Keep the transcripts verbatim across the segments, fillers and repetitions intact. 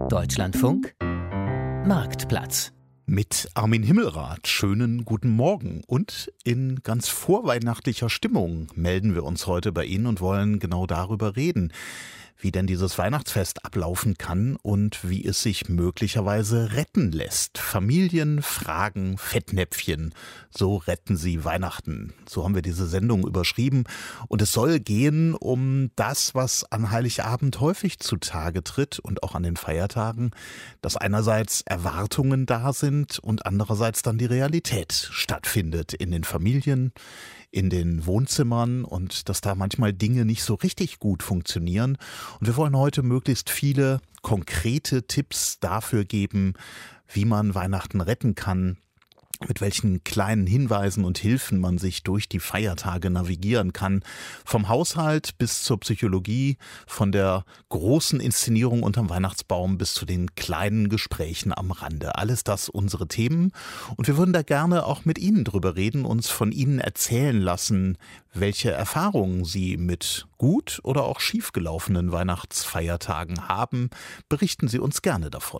Deutschlandfunk Marktplatz. Mit Armin Himmelrath, schönen guten Morgen. Und in ganz vorweihnachtlicher Stimmung melden wir uns heute bei Ihnen und wollen genau darüber reden, wie denn dieses Weihnachtsfest ablaufen kann und wie es sich möglicherweise retten lässt. Familien fragen Fettnäpfchen, so retten sie Weihnachten. So haben wir diese Sendung überschrieben. Und es soll gehen um das, was an Heiligabend häufig zutage tritt und auch an den Feiertagen, dass einerseits Erwartungen da sind und andererseits dann die Realität stattfindet in den Familien, in den Wohnzimmern und dass da manchmal Dinge nicht so richtig gut funktionieren. Und wir wollen heute möglichst viele konkrete Tipps dafür geben, wie man Weihnachten retten kann, mit welchen kleinen Hinweisen und Hilfen man sich durch die Feiertage navigieren kann. Vom Haushalt bis zur Psychologie, von der großen Inszenierung unterm Weihnachtsbaum bis zu den kleinen Gesprächen am Rande. Alles das unsere Themen. Und wir würden da gerne auch mit Ihnen drüber reden, uns von Ihnen erzählen lassen, welche Erfahrungen Sie mit gut oder auch schiefgelaufenen Weihnachtsfeiertagen haben. Berichten Sie uns gerne davon.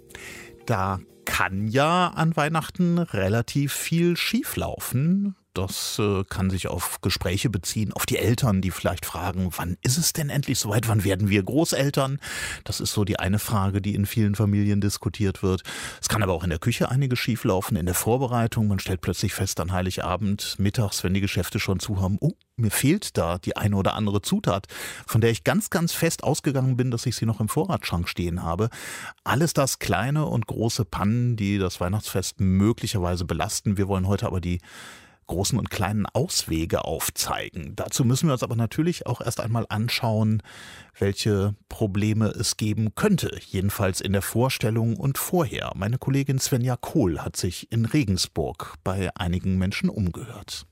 Da kann ja an Weihnachten relativ viel schieflaufen. Das äh, kann sich auf Gespräche beziehen, auf die Eltern, die vielleicht fragen, wann ist es denn endlich soweit, wann werden wir Großeltern? Das ist so die eine Frage, die in vielen Familien diskutiert wird. Es kann aber auch in der Küche einiges schieflaufen, in der Vorbereitung. Man stellt plötzlich fest an Heiligabend, mittags, wenn die Geschäfte schon zu haben, oh, mir fehlt da die eine oder andere Zutat, von der ich ganz, ganz fest ausgegangen bin, dass ich sie noch im Vorratsschrank stehen habe. Alles das kleine und große Pannen, die das Weihnachtsfest möglicherweise belasten. Wir wollen heute aber die großen und kleinen Auswege aufzeigen. Dazu müssen wir uns aber natürlich auch erst einmal anschauen, welche Probleme es geben könnte, jedenfalls in der Vorstellung und vorher. Meine Kollegin Svenja Kohl hat sich in Regensburg bei einigen Menschen umgehört.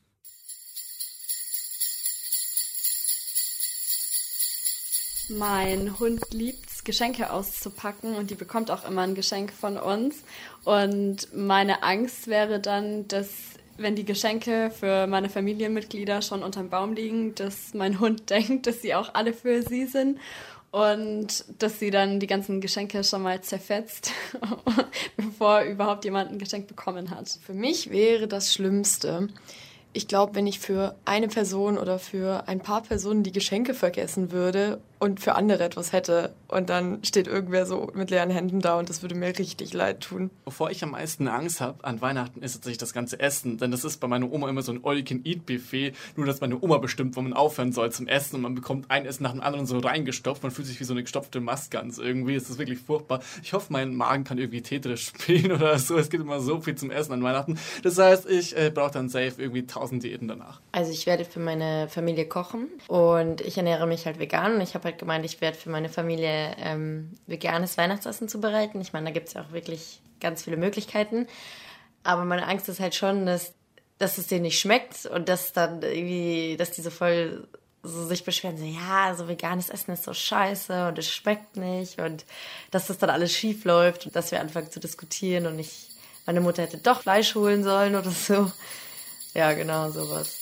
Mein Hund liebt es, Geschenke auszupacken und die bekommt auch immer ein Geschenk von uns. Und meine Angst wäre dann, dass wenn die Geschenke für meine Familienmitglieder schon unterm Baum liegen, dass mein Hund denkt, dass sie auch alle für sie sind und dass sie dann die ganzen Geschenke schon mal zerfetzt, bevor überhaupt jemand ein Geschenk bekommen hat. Für mich wäre das Schlimmste, ich glaube, wenn ich für eine Person oder für ein paar Personen die Geschenke vergessen würde und für andere etwas hätte und dann steht irgendwer so mit leeren Händen da und das würde mir richtig leid tun. Wovor ich am meisten Angst habe an Weihnachten ist tatsächlich das ganze Essen, denn das ist bei meiner Oma immer so ein All-You-Can-Eat-Buffet, nur dass meine Oma bestimmt, wo man aufhören soll zum Essen und man bekommt ein Essen nach dem anderen so reingestopft, man fühlt sich wie so eine gestopfte Mastgans irgendwie, es ist wirklich furchtbar. Ich hoffe, mein Magen kann irgendwie Tetris spielen oder so, es gibt immer so viel zum Essen an Weihnachten, das heißt, ich äh, brauche dann safe irgendwie tausend Diäten danach. Also ich werde für meine Familie kochen und ich ernähre mich halt vegan und ich habe halt gemeint, ich werde für meine Familie ähm, veganes Weihnachtsessen zubereiten. Ich meine, da gibt es ja auch wirklich ganz viele Möglichkeiten. Aber meine Angst ist halt schon, dass, dass es denen nicht schmeckt und dass dann irgendwie, dass die so voll so sich beschweren, so ja, so veganes Essen ist so scheiße und es schmeckt nicht und dass das dann alles schief läuft und dass wir anfangen zu diskutieren und ich, meine Mutter hätte doch Fleisch holen sollen oder so. Ja, genau, sowas.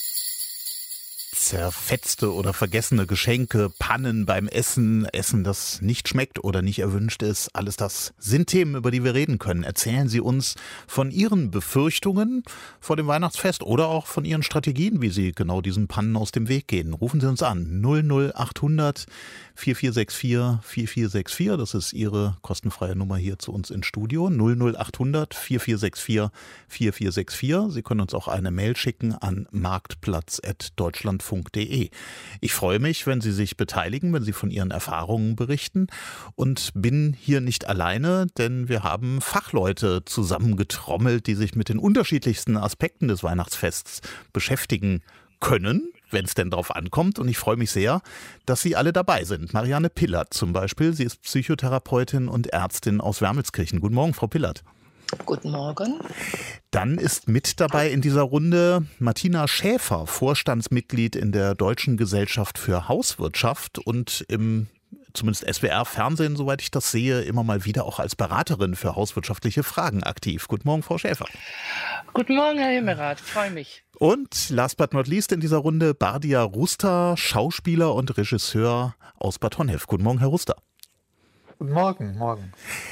Zerfetzte oder vergessene Geschenke, Pannen beim Essen, Essen, das nicht schmeckt oder nicht erwünscht ist. Alles das sind Themen, über die wir reden können. Erzählen Sie uns von Ihren Befürchtungen vor dem Weihnachtsfest oder auch von Ihren Strategien, wie Sie genau diesen Pannen aus dem Weg gehen. Rufen Sie uns an null null acht hundert vier vier sechs vier vier vier sechs vier. Das ist Ihre kostenfreie Nummer hier zu uns ins Studio. null null acht hundert vier vier sechs vier vier vier sechs vier. Sie können uns auch eine Mail schicken an marktplatz at deutschlandfunk punkt de. Ich freue mich, wenn Sie sich beteiligen, wenn Sie von Ihren Erfahrungen berichten und bin hier nicht alleine, denn wir haben Fachleute zusammengetrommelt, die sich mit den unterschiedlichsten Aspekten des Weihnachtsfests beschäftigen können, wenn es denn drauf ankommt. Und ich freue mich sehr, dass Sie alle dabei sind. Marianne Pillert zum Beispiel, sie ist Psychotherapeutin und Ärztin aus Wermelskirchen. Guten Morgen, Frau Pillert. Guten Morgen. Dann ist mit dabei in dieser Runde Martina Schäfer, Vorstandsmitglied in der Deutschen Gesellschaft für Hauswirtschaft und im zumindest S W R-Fernsehen, soweit ich das sehe, immer mal wieder auch als Beraterin für hauswirtschaftliche Fragen aktiv. Guten Morgen, Frau Schäfer. Guten Morgen, Herr Himmelrath, freue mich. Und last but not least in dieser Runde Bardia Ruster, Schauspieler und Regisseur aus Bad Honnef. Guten Morgen, Herr Ruster. Guten Morgen, morgen.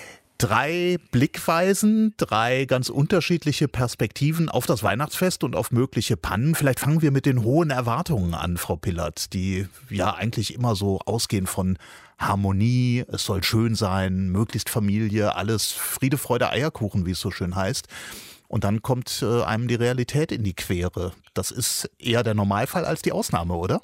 Drei Blickweisen, drei ganz unterschiedliche Perspektiven auf das Weihnachtsfest und auf mögliche Pannen. Vielleicht fangen wir mit den hohen Erwartungen an, Frau Pillert, die ja eigentlich immer so ausgehen von Harmonie, es soll schön sein, möglichst Familie, alles Friede, Freude, Eierkuchen, wie es so schön heißt. Und dann kommt äh, einem die Realität in die Quere. Das ist eher der Normalfall als die Ausnahme, oder?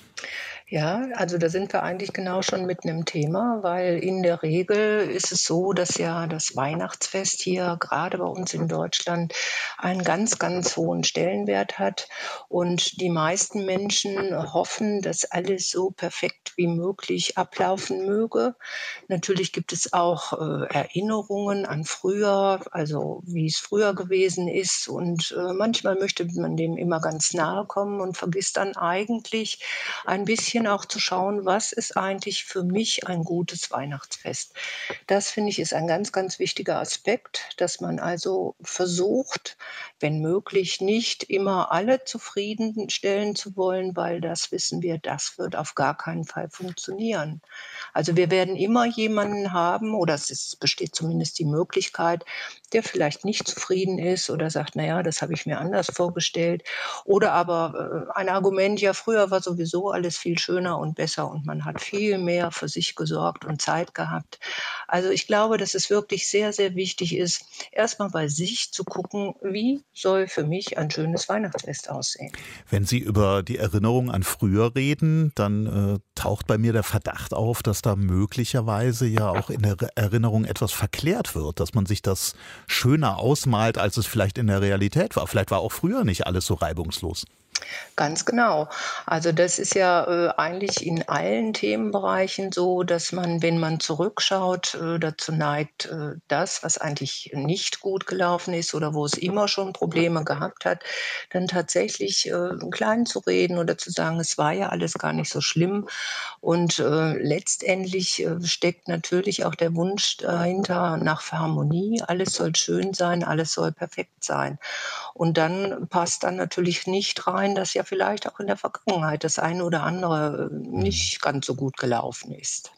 Ja, also da sind wir eigentlich genau schon mitten im Thema, weil in der Regel ist es so, dass ja das Weihnachtsfest hier gerade bei uns in Deutschland einen ganz, ganz hohen Stellenwert hat. Und die meisten Menschen hoffen, dass alles so perfekt wie möglich ablaufen möge. Natürlich gibt es auch äh, Erinnerungen an früher, also wie es früher gewesen ist. Und äh, manchmal möchte man dem immer ganz nahe kommen und vergisst dann eigentlich ein bisschen auch zu schauen, was ist eigentlich für mich ein gutes Weihnachtsfest. Das, finde ich, ist ein ganz, ganz wichtiger Aspekt, dass man also versucht, wenn möglich, nicht immer alle zufriedenstellen zu wollen, weil das wissen wir, das wird auf gar keinen Fall funktionieren. Also wir werden immer jemanden haben, oder es ist, besteht zumindest die Möglichkeit, der vielleicht nicht zufrieden ist oder sagt, naja, das habe ich mir anders vorgestellt. Oder aber äh, ein Argument, ja, früher war sowieso alles viel schöner und besser und man hat viel mehr für sich gesorgt und Zeit gehabt. Also ich glaube, dass es wirklich sehr, sehr wichtig ist, erstmal bei sich zu gucken, wie soll für mich ein schönes Weihnachtsfest aussehen. Wenn Sie über die Erinnerung an früher reden, dann äh, taucht bei mir der Verdacht auf, dass da möglicherweise ja auch in der Erinnerung etwas verklärt wird, dass man sich das schöner ausmalt, als es vielleicht in der Realität war. Vielleicht war auch früher nicht alles so reibungslos. Ganz genau. Also das ist ja äh, eigentlich in allen Themenbereichen so, dass man, wenn man zurückschaut, äh, dazu neigt, äh, das, was eigentlich nicht gut gelaufen ist oder wo es immer schon Probleme gehabt hat, dann tatsächlich äh, klein zu reden oder zu sagen, es war ja alles gar nicht so schlimm. Und äh, letztendlich äh, steckt natürlich auch der Wunsch dahinter nach Harmonie. Alles soll schön sein, alles soll perfekt sein. Und dann passt dann natürlich nicht rein, dass ja vielleicht auch in der Vergangenheit das eine oder andere nicht ganz so gut gelaufen ist.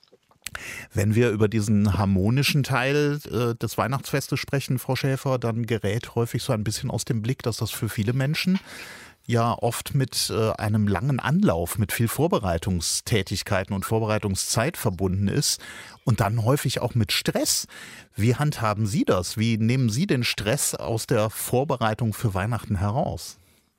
Wenn wir über diesen harmonischen Teil äh, des Weihnachtsfestes sprechen, Frau Schäfer, dann gerät häufig so ein bisschen aus dem Blick, dass das für viele Menschen ja oft mit äh, einem langen Anlauf, mit viel Vorbereitungstätigkeiten und Vorbereitungszeit verbunden ist und dann häufig auch mit Stress. Wie handhaben Sie das? Wie nehmen Sie den Stress aus der Vorbereitung für Weihnachten heraus?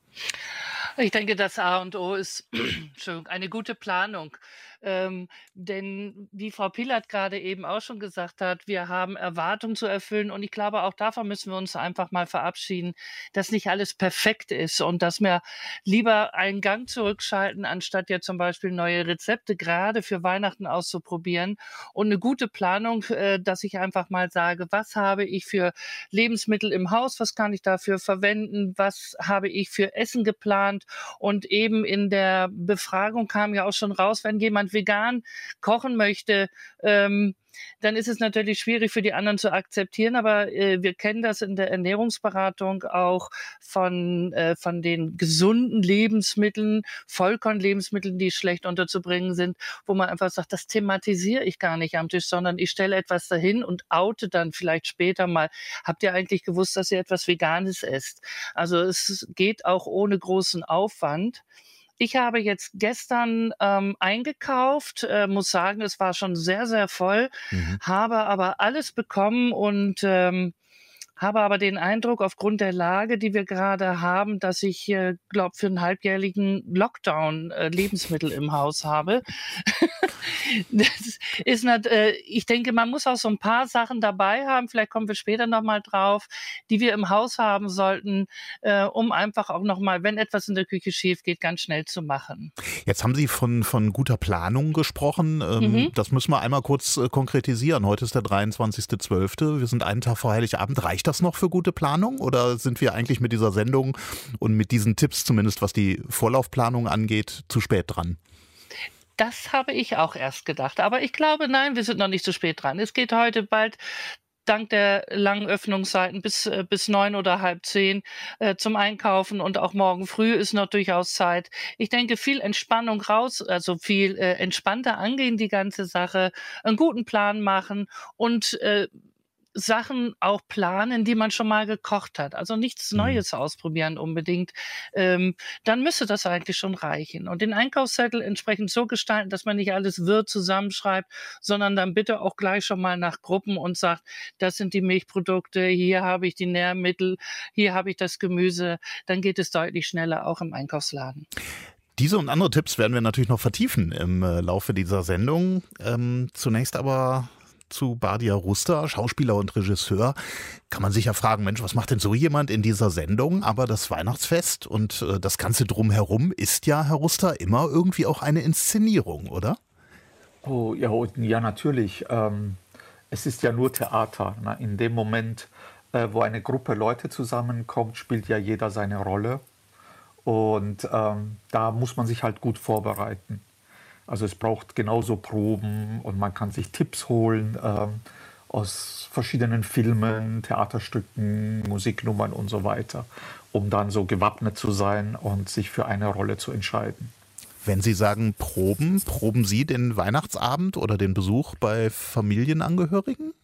Ich denke, das A und O ist Entschuldigung, eine gute Planung. Ähm, denn wie Frau Pillert gerade eben auch schon gesagt hat, wir haben Erwartungen zu erfüllen und ich glaube, auch davon müssen wir uns einfach mal verabschieden, dass nicht alles perfekt ist und dass wir lieber einen Gang zurückschalten, anstatt ja zum Beispiel neue Rezepte gerade für Weihnachten auszuprobieren und eine gute Planung, äh, dass ich einfach mal sage, was habe ich für Lebensmittel im Haus, was kann ich dafür verwenden, was habe ich für Essen geplant und eben in der Befragung kam ja auch schon raus, wenn jemand vegan kochen möchte, ähm, dann ist es natürlich schwierig für die anderen zu akzeptieren, aber äh, wir kennen das in der Ernährungsberatung auch von, äh, von den gesunden Lebensmitteln, Vollkornlebensmitteln, die schlecht unterzubringen sind, wo man einfach sagt, das thematisiere ich gar nicht am Tisch, sondern ich stelle etwas dahin und oute dann vielleicht später mal, habt ihr eigentlich gewusst, dass ihr etwas Veganes esst? Also es geht auch ohne großen Aufwand. Ich habe jetzt gestern ähm, eingekauft, äh, muss sagen, es war schon sehr, sehr voll, mhm. habe aber alles bekommen und ähm, habe aber den Eindruck, aufgrund der Lage, die wir gerade haben, dass ich, äh, glaube, für einen halbjährigen Lockdown äh, Lebensmittel im Haus habe. Das ist nicht, äh, ich denke, man muss auch so ein paar Sachen dabei haben, vielleicht kommen wir später nochmal drauf, die wir im Haus haben sollten, äh, um einfach auch nochmal, wenn etwas in der Küche schief geht, ganz schnell zu machen. Jetzt haben Sie von, von guter Planung gesprochen. Ähm, mhm. Das müssen wir einmal kurz äh, konkretisieren. Heute ist der dreiundzwanzigster zwölfter Wir sind einen Tag vor Heiligabend. Reicht das noch für gute Planung oder sind wir eigentlich mit dieser Sendung und mit diesen Tipps, zumindest was die Vorlaufplanung angeht, zu spät dran? Das habe ich auch erst gedacht. Aber ich glaube, nein, wir sind noch nicht zu spät dran. Es geht heute bald dank der langen Öffnungszeiten bis, äh, bis neun oder halb zehn äh, zum Einkaufen und auch morgen früh ist noch durchaus Zeit. Ich denke, viel Entspannung raus, also viel äh, entspannter angehen die ganze Sache, einen guten Plan machen und äh, Sachen auch planen, die man schon mal gekocht hat. Also nichts Mhm. Neues ausprobieren unbedingt. Ähm, dann müsste das eigentlich schon reichen. Und den Einkaufszettel entsprechend so gestalten, dass man nicht alles wirr zusammenschreibt, sondern dann bitte auch gleich schon mal nach Gruppen und sagt, das sind die Milchprodukte, hier habe ich die Nährmittel, hier habe ich das Gemüse. Dann geht es deutlich schneller auch im Einkaufsladen. Diese und andere Tipps werden wir natürlich noch vertiefen im äh, Laufe dieser Sendung. Ähm, zunächst aber zu Badia Ruster, Schauspieler und Regisseur. Kann man sich ja fragen, Mensch, was macht denn so jemand in dieser Sendung? Aber das Weihnachtsfest und äh, das Ganze drumherum ist ja, Herr Ruster, immer irgendwie auch eine Inszenierung, oder? Oh, ja, und- ja, natürlich. Ähm, es ist ja nur Theater. Ne? In dem Moment, äh, wo eine Gruppe Leute zusammenkommt, spielt ja jeder seine Rolle. Und ähm, da muss man sich halt gut vorbereiten. Also es braucht genauso Proben und man kann sich Tipps holen ähm, aus verschiedenen Filmen, Theaterstücken, Musiknummern und so weiter, um dann so gewappnet zu sein und sich für eine Rolle zu entscheiden. Wenn Sie sagen Proben, proben Sie den Weihnachtsabend oder den Besuch bei Familienangehörigen?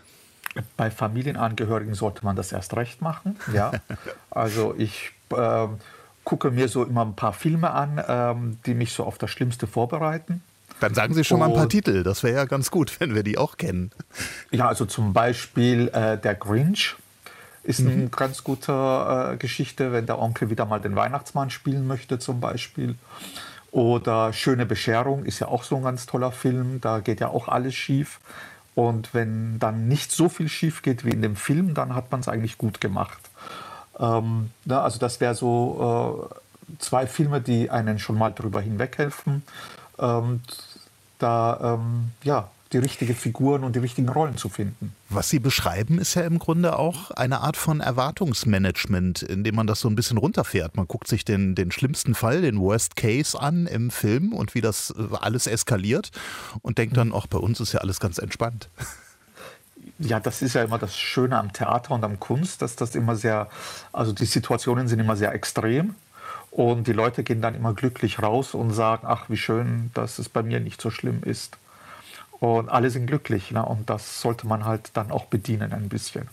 Bei Familienangehörigen sollte man das erst recht machen. Ja. Also ich äh, gucke mir so immer ein paar Filme an, ähm, die mich so auf das Schlimmste vorbereiten. Dann sagen Sie schon mal ein paar Und- Titel. Das wäre ja ganz gut, wenn wir die auch kennen. Ja, also zum Beispiel äh, der Grinch ist eine ganz gute äh, Geschichte, wenn der Onkel wieder mal den Weihnachtsmann spielen möchte zum Beispiel. Oder Schöne Bescherung ist ja auch so ein ganz toller Film, da geht ja auch alles schief. Und wenn dann nicht so viel schief geht wie in dem Film, dann hat man es eigentlich gut gemacht. Ähm, na, also das wäre so äh, zwei Filme, die einen schon mal drüber hinweghelfen, ähm, da ähm, ja, die richtigen Figuren und die richtigen Rollen zu finden. Was Sie beschreiben, ist ja im Grunde auch eine Art von Erwartungsmanagement, indem man das so ein bisschen runterfährt. Man guckt sich den, den schlimmsten Fall, den Worst Case an im Film und wie das äh, alles eskaliert und denkt dann, ach, bei uns ist ja alles ganz entspannt. Ja, das ist ja immer das Schöne am Theater und am Kunst, dass das immer sehr, also die Situationen sind immer sehr extrem und die Leute gehen dann immer glücklich raus und sagen, ach, wie schön, dass es bei mir nicht so schlimm ist. Und alle sind glücklich, ne? Und das sollte man halt dann auch bedienen ein bisschen.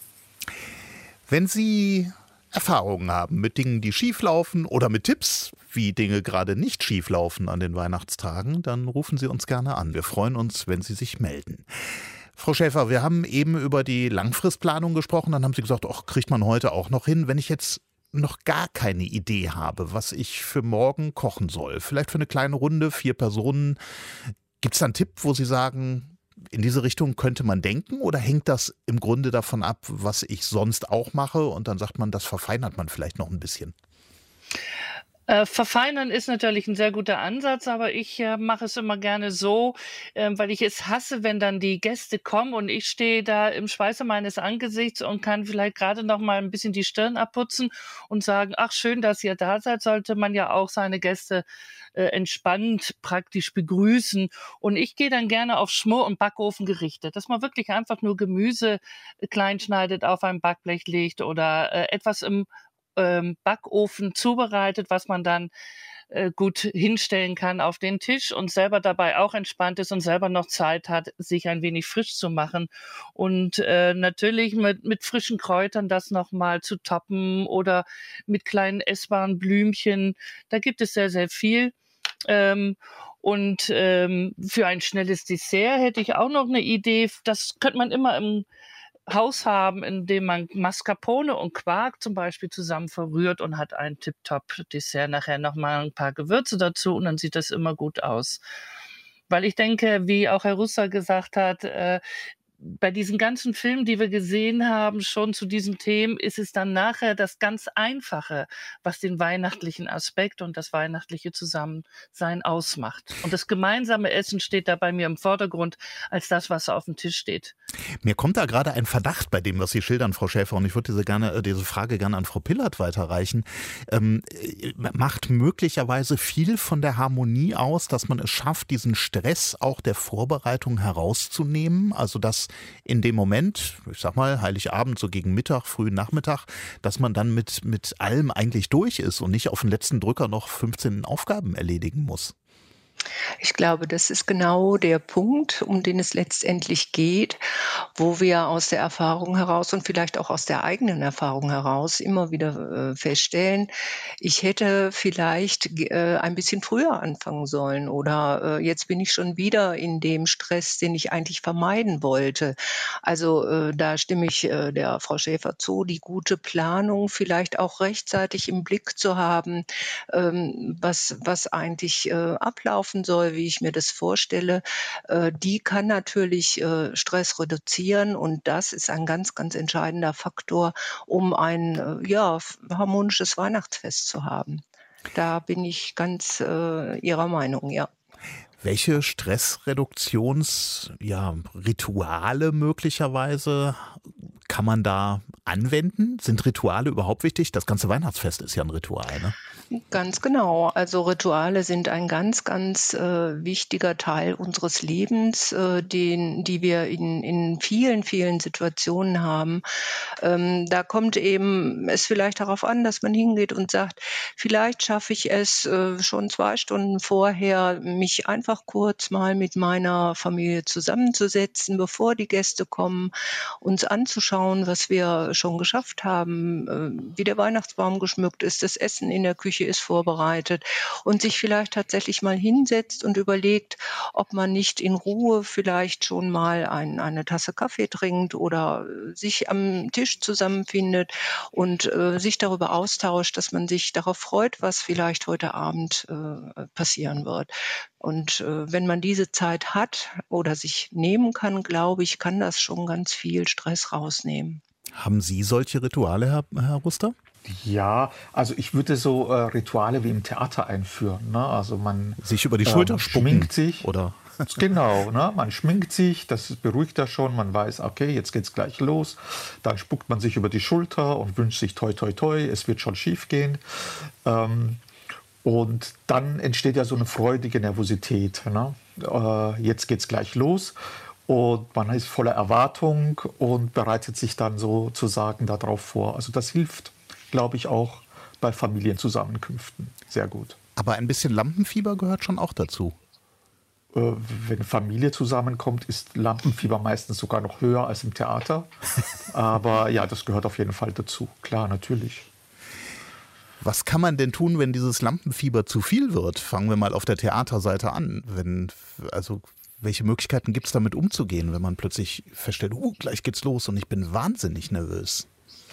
Wenn Sie Erfahrungen haben mit Dingen, die schieflaufen oder mit Tipps, wie Dinge gerade nicht schieflaufen an den Weihnachtstagen, dann rufen Sie uns gerne an. Wir freuen uns, wenn Sie sich melden. Frau Schäfer, wir haben eben über die Langfristplanung gesprochen. Dann haben Sie gesagt, ach, kriegt man heute auch noch hin. Wenn ich jetzt noch gar keine Idee habe, was ich für morgen kochen soll, vielleicht für eine kleine Runde, vier Personen, gibt es da einen Tipp, wo Sie sagen, in diese Richtung könnte man denken, oder hängt das im Grunde davon ab, was ich sonst auch mache, und dann sagt man, das verfeinert man vielleicht noch ein bisschen? Äh, verfeinern ist natürlich ein sehr guter Ansatz, aber ich äh, mache es immer gerne so, äh, weil ich es hasse, wenn dann die Gäste kommen und ich stehe da im Schweiße meines Angesichts und kann vielleicht gerade noch mal ein bisschen die Stirn abputzen und sagen, ach schön, dass ihr da seid, sollte man ja auch seine Gäste äh, entspannt praktisch begrüßen. Und ich gehe dann gerne auf Schmor- und Backofengerichte, dass man wirklich einfach nur Gemüse äh, klein schneidet, auf ein Backblech legt oder äh, etwas im ähm, Backofen zubereitet, was man dann äh, gut hinstellen kann auf den Tisch und selber dabei auch entspannt ist und selber noch Zeit hat, sich ein wenig frisch zu machen. Und äh, natürlich mit, mit frischen Kräutern das nochmal zu toppen oder mit kleinen essbaren Blümchen. Da gibt es sehr, sehr viel. Ähm, und ähm, für ein schnelles Dessert hätte ich auch noch eine Idee. Das könnte man immer im Haus haben, in dem man Mascarpone und Quark zum Beispiel zusammen verrührt und hat ein Tip-Top-Dessert, nachher nochmal ein paar Gewürze dazu und dann sieht das immer gut aus. Weil ich denke, wie auch Herr Russer gesagt hat, äh, bei diesen ganzen Filmen, die wir gesehen haben, schon zu diesen Themen, ist es dann nachher das ganz Einfache, was den weihnachtlichen Aspekt und das weihnachtliche Zusammensein ausmacht. Und das gemeinsame Essen steht da bei mir im Vordergrund als das, was auf dem Tisch steht. Mir kommt da gerade ein Verdacht bei dem, was Sie schildern, Frau Schäfer, und ich würde diese, gerne, diese Frage gerne an Frau Pillert weiterreichen. Ähm, macht möglicherweise viel von der Harmonie aus, dass man es schafft, diesen Stress auch der Vorbereitung herauszunehmen? Also dass in dem Moment, ich sag mal Heiligabend, so gegen Mittag, frühen Nachmittag, dass man dann mit, mit allem eigentlich durch ist und nicht auf den letzten Drücker noch fünfzehn Aufgaben erledigen muss? Ich glaube, das ist genau der Punkt, um den es letztendlich geht, wo wir aus der Erfahrung heraus und vielleicht auch aus der eigenen Erfahrung heraus immer wieder äh, feststellen, ich hätte vielleicht äh, ein bisschen früher anfangen sollen oder äh, jetzt bin ich schon wieder in dem Stress, den ich eigentlich vermeiden wollte. Also äh, da stimme ich äh, der Frau Schäfer zu, die gute Planung vielleicht auch rechtzeitig im Blick zu haben, ähm, was, was eigentlich äh, ablaufen soll, wie ich mir das vorstelle, äh, die kann natürlich äh, Stress reduzieren und das ist ein ganz, ganz entscheidender Faktor, um ein äh, ja, harmonisches Weihnachtsfest zu haben. Da bin ich ganz äh, Ihrer Meinung, ja. Welche Stressreduktions, ja, Rituale möglicherweise kann man da anwenden? Sind Rituale überhaupt wichtig? Das ganze Weihnachtsfest ist ja ein Ritual, ne? Ganz genau. Also Rituale sind ein ganz, ganz äh, wichtiger Teil unseres Lebens, äh, den, die wir in, in vielen, vielen Situationen haben. Ähm, da kommt eben es vielleicht darauf an, dass man hingeht und sagt, vielleicht schaffe ich es äh, schon zwei Stunden vorher, mich einfach kurz mal mit meiner Familie zusammenzusetzen, bevor die Gäste kommen, uns anzuschauen, was wir schon geschafft haben, äh, wie der Weihnachtsbaum geschmückt ist, das Essen in der Küche ist vorbereitet und sich vielleicht tatsächlich mal hinsetzt und überlegt, ob man nicht in Ruhe vielleicht schon mal ein, eine Tasse Kaffee trinkt oder sich am Tisch zusammenfindet und äh, sich darüber austauscht, dass man sich darauf freut, was vielleicht heute Abend äh, passieren wird. Und äh, wenn man diese Zeit hat oder sich nehmen kann, glaube ich, kann das schon ganz viel Stress rausnehmen. Haben Sie solche Rituale, Herr, Herr Ruster? Ja, also ich würde so äh, Rituale wie im Theater einführen. Ne? Also man sich über die äh, Schulter man spucken, schminkt sich. Oder? Genau, ne? Man schminkt sich, das beruhigt ja schon. Man weiß, okay, jetzt geht's gleich los. Dann spuckt man sich über die Schulter und wünscht sich toi, toi, toi, es wird schon schief gehen. Ähm, und dann entsteht ja so eine freudige Nervosität. Ne? Äh, jetzt geht's gleich los. Und man ist voller Erwartung und bereitet sich dann sozusagen darauf vor. Also das hilft, glaube ich, auch bei Familienzusammenkünften sehr gut. Aber ein bisschen Lampenfieber gehört schon auch dazu. Äh, wenn Familie zusammenkommt, ist Lampenfieber meistens sogar noch höher als im Theater. Aber ja, das gehört auf jeden Fall dazu. Klar, natürlich. Was kann man denn tun, wenn dieses Lampenfieber zu viel wird? Fangen wir mal auf der Theaterseite an. Wenn, also welche Möglichkeiten gibt es damit umzugehen, wenn man plötzlich feststellt, uh, gleich geht's los und ich bin wahnsinnig nervös?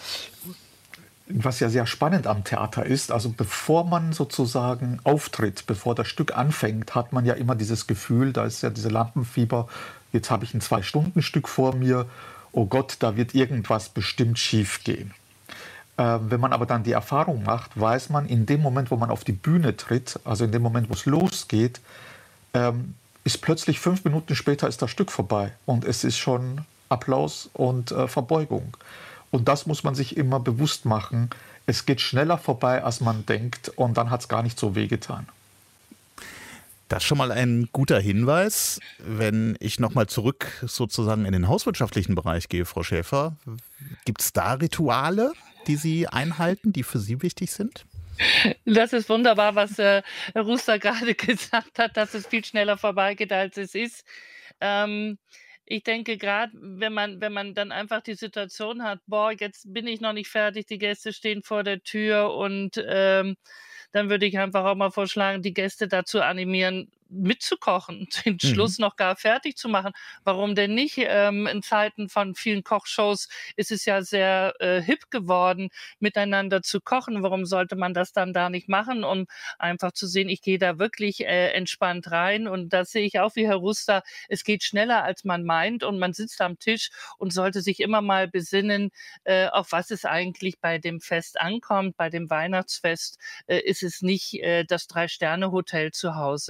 Was ja sehr spannend am Theater ist, also bevor man sozusagen auftritt, bevor das Stück anfängt, hat man ja immer dieses Gefühl, da ist ja diese Lampenfieber, jetzt habe ich ein Zwei-Stunden-Stück vor mir, oh Gott, da wird irgendwas bestimmt schief gehen. Ähm, wenn man aber dann die Erfahrung macht, weiß man, in dem Moment, wo man auf die Bühne tritt, also in dem Moment, wo es losgeht, ähm, ist plötzlich fünf Minuten später ist das Stück vorbei und es ist schon Applaus und äh, Verbeugung. Und das muss man sich immer bewusst machen. Es geht schneller vorbei, als man denkt und dann hat es gar nicht so wehgetan. Das ist schon mal ein guter Hinweis. Wenn ich nochmal zurück sozusagen in den hauswirtschaftlichen Bereich gehe, Frau Schäfer, gibt es da Rituale, die Sie einhalten, die für Sie wichtig sind? Das ist wunderbar, was äh, Herr Ruster gerade gesagt hat, dass es viel schneller vorbeigeht, als es ist. Ähm, ich denke, gerade wenn man, wenn man dann einfach die Situation hat, boah, jetzt bin ich noch nicht fertig, die Gäste stehen vor der Tür und ähm, dann würde ich einfach auch mal vorschlagen, die Gäste dazu animieren, mitzukochen, den Schluss noch gar fertig zu machen. Warum denn nicht? Ähm, in Zeiten von vielen Kochshows ist es ja sehr äh, hip geworden, miteinander zu kochen. Warum sollte man das dann da nicht machen, um einfach zu sehen, ich gehe da wirklich äh, entspannt rein und das sehe ich auch wie Herr Ruster, es geht schneller, als man meint und man sitzt am Tisch und sollte sich immer mal besinnen, äh, auf was es eigentlich bei dem Fest ankommt. Bei dem Weihnachtsfest äh, ist es nicht äh, das Drei-Sterne-Hotel zu Hause oder in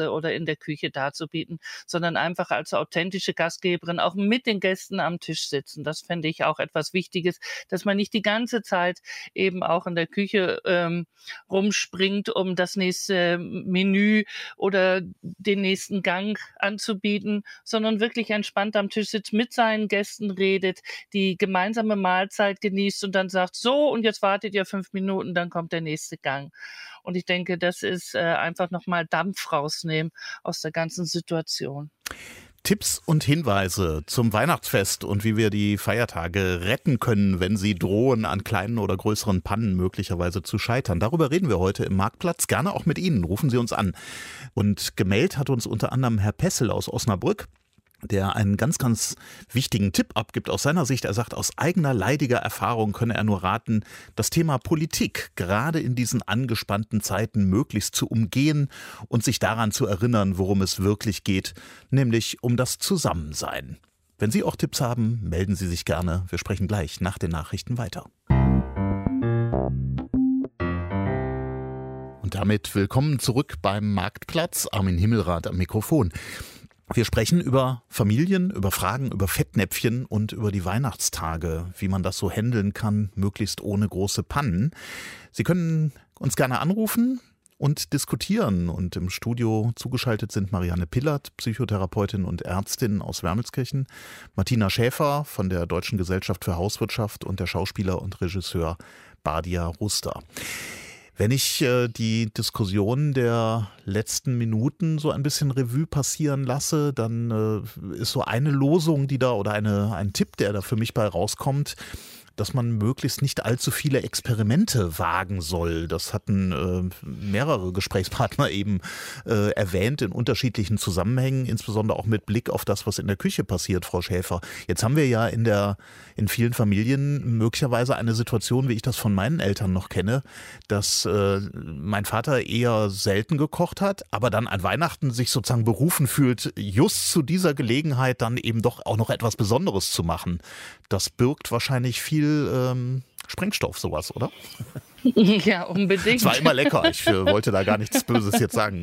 der Küche darzubieten, sondern einfach als authentische Gastgeberin auch mit den Gästen am Tisch sitzen. Das fände ich auch etwas Wichtiges, dass man nicht die ganze Zeit eben auch in der Küche ähm, rumspringt, um das nächste Menü oder den nächsten Gang anzubieten, sondern wirklich entspannt am Tisch sitzt, mit seinen Gästen redet, die gemeinsame Mahlzeit genießt und dann sagt, so, und jetzt wartet ihr fünf Minuten, dann kommt der nächste Gang. Und ich denke, das ist äh, einfach nochmal Dampf rausnehmen aus der ganzen Situation. Tipps und Hinweise zum Weihnachtsfest und wie wir die Feiertage retten können, wenn sie drohen, an kleinen oder größeren Pannen möglicherweise zu scheitern. Darüber reden wir heute im Marktplatz, gerne auch mit Ihnen. Rufen Sie uns an. Und gemeldet hat uns unter anderem Herr Pessel aus Osnabrück, der einen ganz, ganz wichtigen Tipp abgibt aus seiner Sicht. Er sagt, aus eigener leidiger Erfahrung könne er nur raten, das Thema Politik gerade in diesen angespannten Zeiten möglichst zu umgehen und sich daran zu erinnern, worum es wirklich geht, nämlich um das Zusammensein. Wenn Sie auch Tipps haben, melden Sie sich gerne. Wir sprechen gleich nach den Nachrichten weiter. Und damit willkommen zurück beim Marktplatz. Armin Himmelrath am Mikrofon. Wir sprechen über Familien, über Fragen, über Fettnäpfchen und über die Weihnachtstage, wie man das so handeln kann, möglichst ohne große Pannen. Sie können uns gerne anrufen und diskutieren. Und im Studio zugeschaltet sind Marianne Pillert, Psychotherapeutin und Ärztin aus Wermelskirchen, Martina Schäfer von der Deutschen Gesellschaft für Hauswirtschaft und der Schauspieler und Regisseur Badia Ruster. Wenn ich äh, die Diskussion der letzten Minuten so ein bisschen Revue passieren lasse, dann äh, ist so eine Losung, die da oder eine, ein Tipp, der da für mich bei rauskommt, dass man möglichst nicht allzu viele Experimente wagen soll. Das hatten äh, mehrere Gesprächspartner eben äh, erwähnt in unterschiedlichen Zusammenhängen, insbesondere auch mit Blick auf das, was in der Küche passiert, Frau Schäfer. Jetzt haben wir ja in der in vielen Familien möglicherweise eine Situation, wie ich das von meinen Eltern noch kenne, dass äh, mein Vater eher selten gekocht hat, aber dann an Weihnachten sich sozusagen berufen fühlt, just zu dieser Gelegenheit dann eben doch auch noch etwas Besonderes zu machen. Das birgt wahrscheinlich viel ähm, Sprengstoff, sowas, oder? Ja, unbedingt. Es war immer lecker. Ich äh, wollte da gar nichts Böses jetzt sagen.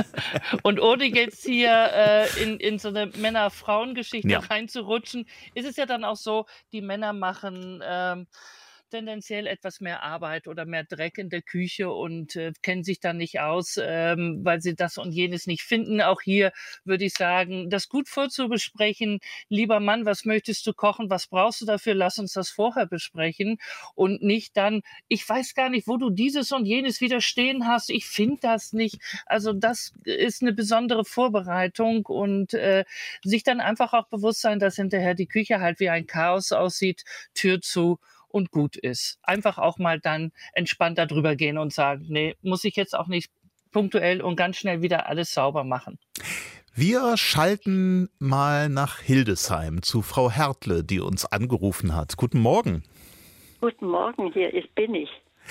Und ohne jetzt hier äh, in, in so eine Männer-Frauen-Geschichte ja. reinzurutschen, ist es ja dann auch so, die Männer machen ähm, tendenziell etwas mehr Arbeit oder mehr Dreck in der Küche und äh, kennen sich dann nicht aus, ähm, weil sie das und jenes nicht finden. Auch hier würde ich sagen, das gut vorzubesprechen. Lieber Mann, was möchtest du kochen? Was brauchst du dafür? Lass uns das vorher besprechen und nicht dann, ich weiß gar nicht, wo du dieses und jenes wieder stehen hast. Ich finde das nicht. Also das ist eine besondere Vorbereitung und äh, sich dann einfach auch bewusst sein, dass hinterher die Küche halt wie ein Chaos aussieht, Tür zu und gut ist. Einfach auch mal dann entspannt darüber gehen und sagen, nee, muss ich jetzt auch nicht punktuell und ganz schnell wieder alles sauber machen. Wir schalten mal nach Hildesheim zu Frau Hertle, die uns angerufen hat. Guten Morgen. Guten Morgen, hier ist, bin ich.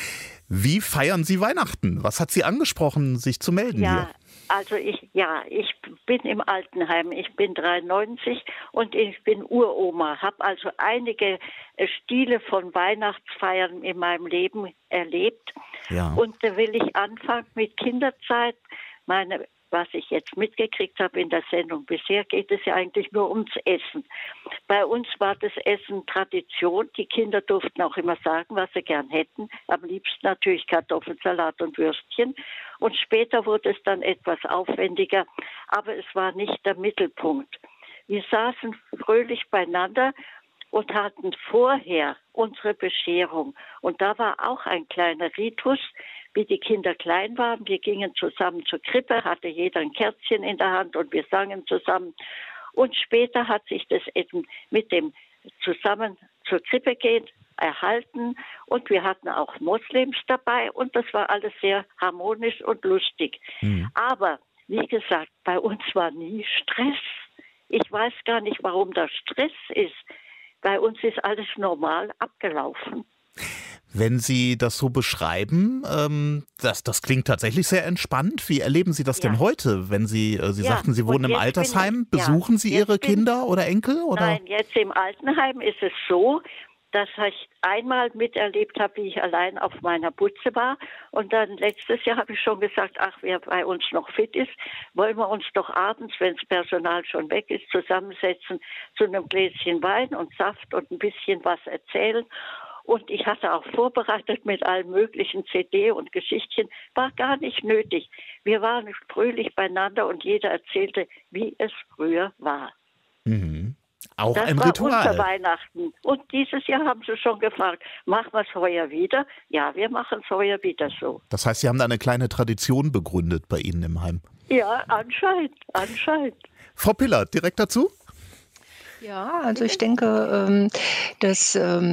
Wie feiern Sie Weihnachten? Was hat Sie angesprochen, sich zu melden ja, hier? Also ich, ja, ich bin im Altenheim. Ich bin dreiundneunzig und ich bin Uroma. Habe also einige Stile von Weihnachtsfeiern in meinem Leben erlebt. Ja. Und da will ich anfangen mit Kinderzeit. Meine Was ich jetzt mitgekriegt habe in der Sendung, bisher geht es ja eigentlich nur ums Essen. Bei uns war das Essen Tradition. Die Kinder durften auch immer sagen, was sie gern hätten. Am liebsten natürlich Kartoffelsalat und Würstchen. Und später wurde es dann etwas aufwendiger, aber es war nicht der Mittelpunkt. Wir saßen fröhlich beieinander und hatten vorher unsere Bescherung. Und da war auch ein kleiner Ritus, wie die Kinder klein waren. Wir gingen zusammen zur Krippe, hatte jeder ein Kerzchen in der Hand und wir sangen zusammen. Und später hat sich das eben mit dem zusammen zur Krippe gehen erhalten. Und wir hatten auch Moslems dabei und das war alles sehr harmonisch und lustig. Mhm. Aber wie gesagt, bei uns war nie Stress. Ich weiß gar nicht, warum da Stress ist. Bei uns ist alles normal abgelaufen. Wenn Sie das so beschreiben, ähm, das, das klingt tatsächlich sehr entspannt. Wie erleben Sie das ja. denn heute, wenn Sie, äh, Sie ja, sagten, Sie wohnen im Altersheim? Ich, Besuchen ja, Sie Ihre Kinder oder Enkel? Oder? Nein, jetzt im Altenheim ist es so, dass ich einmal miterlebt habe, wie ich allein auf meiner Butze war. Und dann letztes Jahr habe ich schon gesagt, ach, wer bei uns noch fit ist, wollen wir uns doch abends, wenn das Personal schon weg ist, zusammensetzen zu einem Gläschen Wein und Saft und ein bisschen was erzählen. Und ich hatte auch vorbereitet mit allen möglichen C D und Geschichtchen. War gar nicht nötig. Wir waren fröhlich beieinander und jeder erzählte, wie es früher war. Mhm. Auch das ein war Ritual. unser Weihnachten. Und dieses Jahr haben sie schon gefragt, machen wir es heuer wieder? Ja, wir machen es heuer wieder so. Das heißt, Sie haben da eine kleine Tradition begründet bei Ihnen im Heim. Ja, anscheinend, anscheinend. Frau Pillert, direkt dazu? Ja, also ich denke, das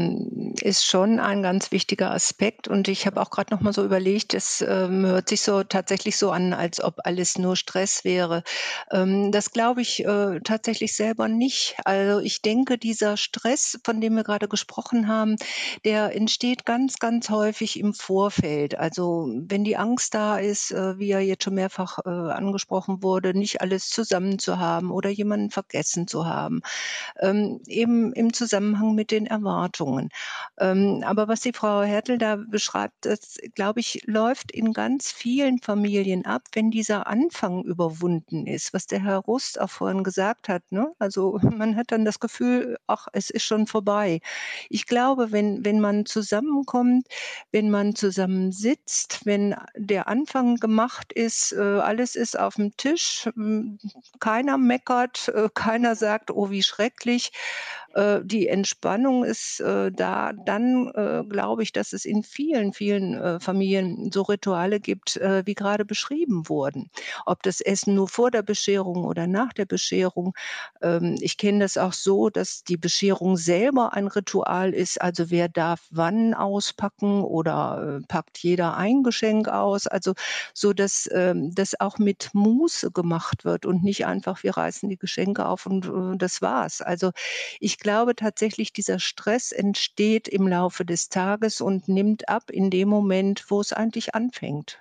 ist schon ein ganz wichtiger Aspekt und ich habe auch gerade noch mal so überlegt, es hört sich so tatsächlich so an, als ob alles nur Stress wäre. Das glaube ich tatsächlich selber nicht. Also ich denke, dieser Stress, von dem wir gerade gesprochen haben, der entsteht ganz, ganz häufig im Vorfeld. Also wenn die Angst da ist, wie ja jetzt schon mehrfach angesprochen wurde, nicht alles zusammen zu haben oder jemanden vergessen zu haben. Ähm, eben im Zusammenhang mit den Erwartungen. Ähm, aber was die Frau Hertel da beschreibt, das, glaube ich, läuft in ganz vielen Familien ab, wenn dieser Anfang überwunden ist, was der Herr Rust auch vorhin gesagt hat, ne? Also man hat dann das Gefühl, ach, es ist schon vorbei. Ich glaube, wenn, wenn man zusammenkommt, wenn man zusammensitzt, wenn der Anfang gemacht ist, äh, alles ist auf dem Tisch, m, keiner meckert, äh, keiner sagt, oh, wie schrecklich. Äh, die Entspannung ist äh, da, dann äh, glaube ich, dass es in vielen, vielen äh, Familien so Rituale gibt, äh, wie gerade beschrieben wurden. Ob das Essen nur vor der Bescherung oder nach der Bescherung. Ähm, ich kenne das auch so, dass die Bescherung selber ein Ritual ist. Also wer darf wann auspacken oder äh, packt jeder ein Geschenk aus. Also so, dass ähm, das auch mit Muße gemacht wird und nicht einfach, wir reißen die Geschenke auf und äh, das war's. Also ich glaube tatsächlich, dieser Stress entsteht im Laufe des Tages und nimmt ab in dem Moment, wo es eigentlich anfängt.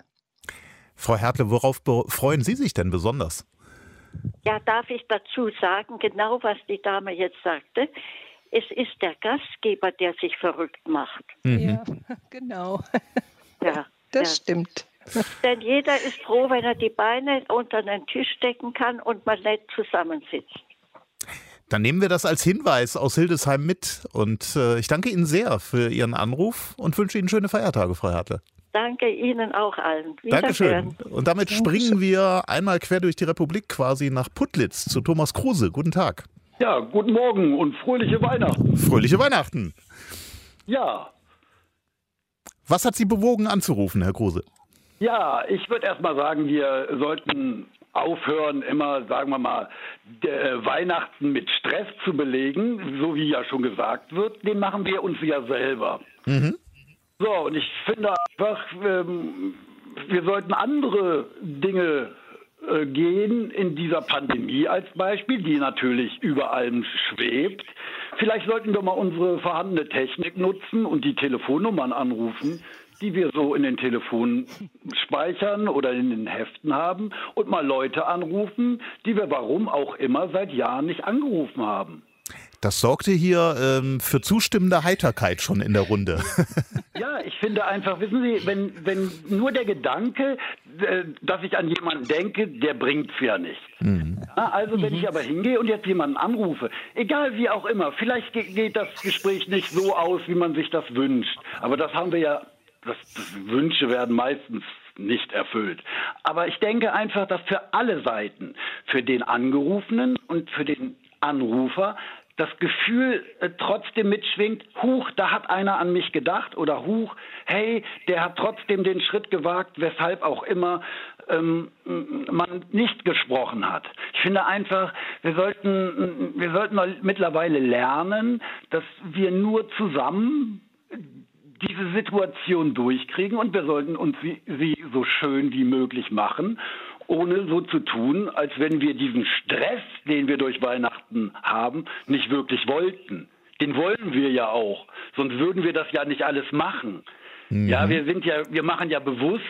Frau Hertle, worauf be- freuen Sie sich denn besonders? Ja, darf ich dazu sagen, genau was die Dame jetzt sagte. Es ist der Gastgeber, der sich verrückt macht. Mhm. Ja, genau. Ja, Das ja. stimmt. Denn jeder ist froh, wenn er die Beine unter den Tisch stecken kann und man nett zusammensitzt. Dann nehmen wir das als Hinweis aus Hildesheim mit. Und äh, ich danke Ihnen sehr für Ihren Anruf und wünsche Ihnen schöne Feiertage, Frau Hertle. Danke Ihnen auch allen. Dankeschön. Und damit springen wir einmal quer durch die Republik quasi nach Putlitz zu Thomas Kruse. Guten Tag. Ja, guten Morgen und fröhliche Weihnachten. Fröhliche Weihnachten. Ja, Was hat Sie bewogen anzurufen, Herr Kruse? ja, ich würde erst mal sagen, wir sollten aufhören, immer, sagen wir mal, de, Weihnachten mit Stress zu belegen, so wie ja schon gesagt wird. Den machen wir uns ja selber. Mhm. So, und ich finde einfach, ähm, wir sollten andere Dinge äh, gehen in dieser Pandemie als Beispiel, die natürlich über allem schwebt. Vielleicht sollten wir mal unsere vorhandene Technik nutzen und die Telefonnummern anrufen, die wir so in den Telefonen speichern oder in den Heften haben und mal Leute anrufen, die wir warum auch immer seit Jahren nicht angerufen haben. Das sorgte hier ähm, für zustimmende Heiterkeit schon in der Runde. Ja, ich finde einfach, wissen Sie, wenn, wenn nur der Gedanke, äh, dass ich an jemanden denke, der bringt's ja nicht. Mhm. Ja, also wenn ich aber hingehe und jetzt jemanden anrufe, egal wie auch immer, vielleicht ge- geht das Gespräch nicht so aus, wie man sich das wünscht. Aber das haben wir ja, das, das Wünsche werden meistens nicht erfüllt. Aber ich denke einfach, dass für alle Seiten, für den Angerufenen und für den Anrufer, das Gefühl äh, trotzdem mitschwingt, huch, da hat einer an mich gedacht oder huch, hey, der hat trotzdem den Schritt gewagt, weshalb auch immer ähm, man nicht gesprochen hat. Ich finde einfach, wir sollten, wir sollten mittlerweile lernen, dass wir nur zusammen diese Situation durchkriegen und wir sollten uns sie, sie so schön wie möglich machen, ohne so zu tun, als wenn wir diesen Stress, den wir durch Weihnachten haben, nicht wirklich wollten. Den wollen wir ja auch, sonst würden wir das ja nicht alles machen. Mhm. Ja, wir sind ja, wir machen ja bewusst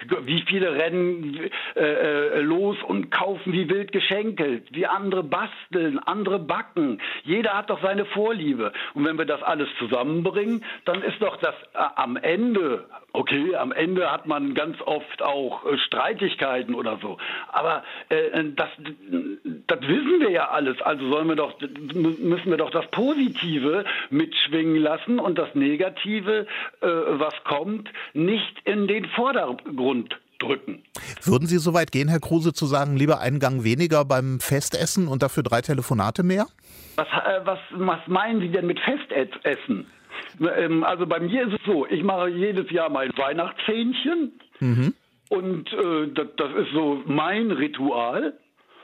Wie viele rennen äh, los und kaufen wie wild Geschenke, wie andere basteln, andere backen. Jeder hat doch seine Vorliebe. Und wenn wir das alles zusammenbringen, dann ist doch das äh, am Ende, okay, am Ende hat man ganz oft auch äh, Streitigkeiten oder so. Aber äh, das, das wissen wir ja alles. Also sollen wir doch, müssen wir doch das Positive mitschwingen lassen und das Negative, äh, was kommt, nicht in den Vordergrund drücken. Würden Sie so weit gehen, Herr Kruse, zu sagen, lieber einen Gang weniger beim Festessen und dafür drei Telefonate mehr? Was, äh, was, was meinen Sie denn mit Festessen? Ähm, also bei mir ist es so, ich mache jedes Jahr mein Weihnachtshähnchen mhm. und äh, das, das ist so mein Ritual.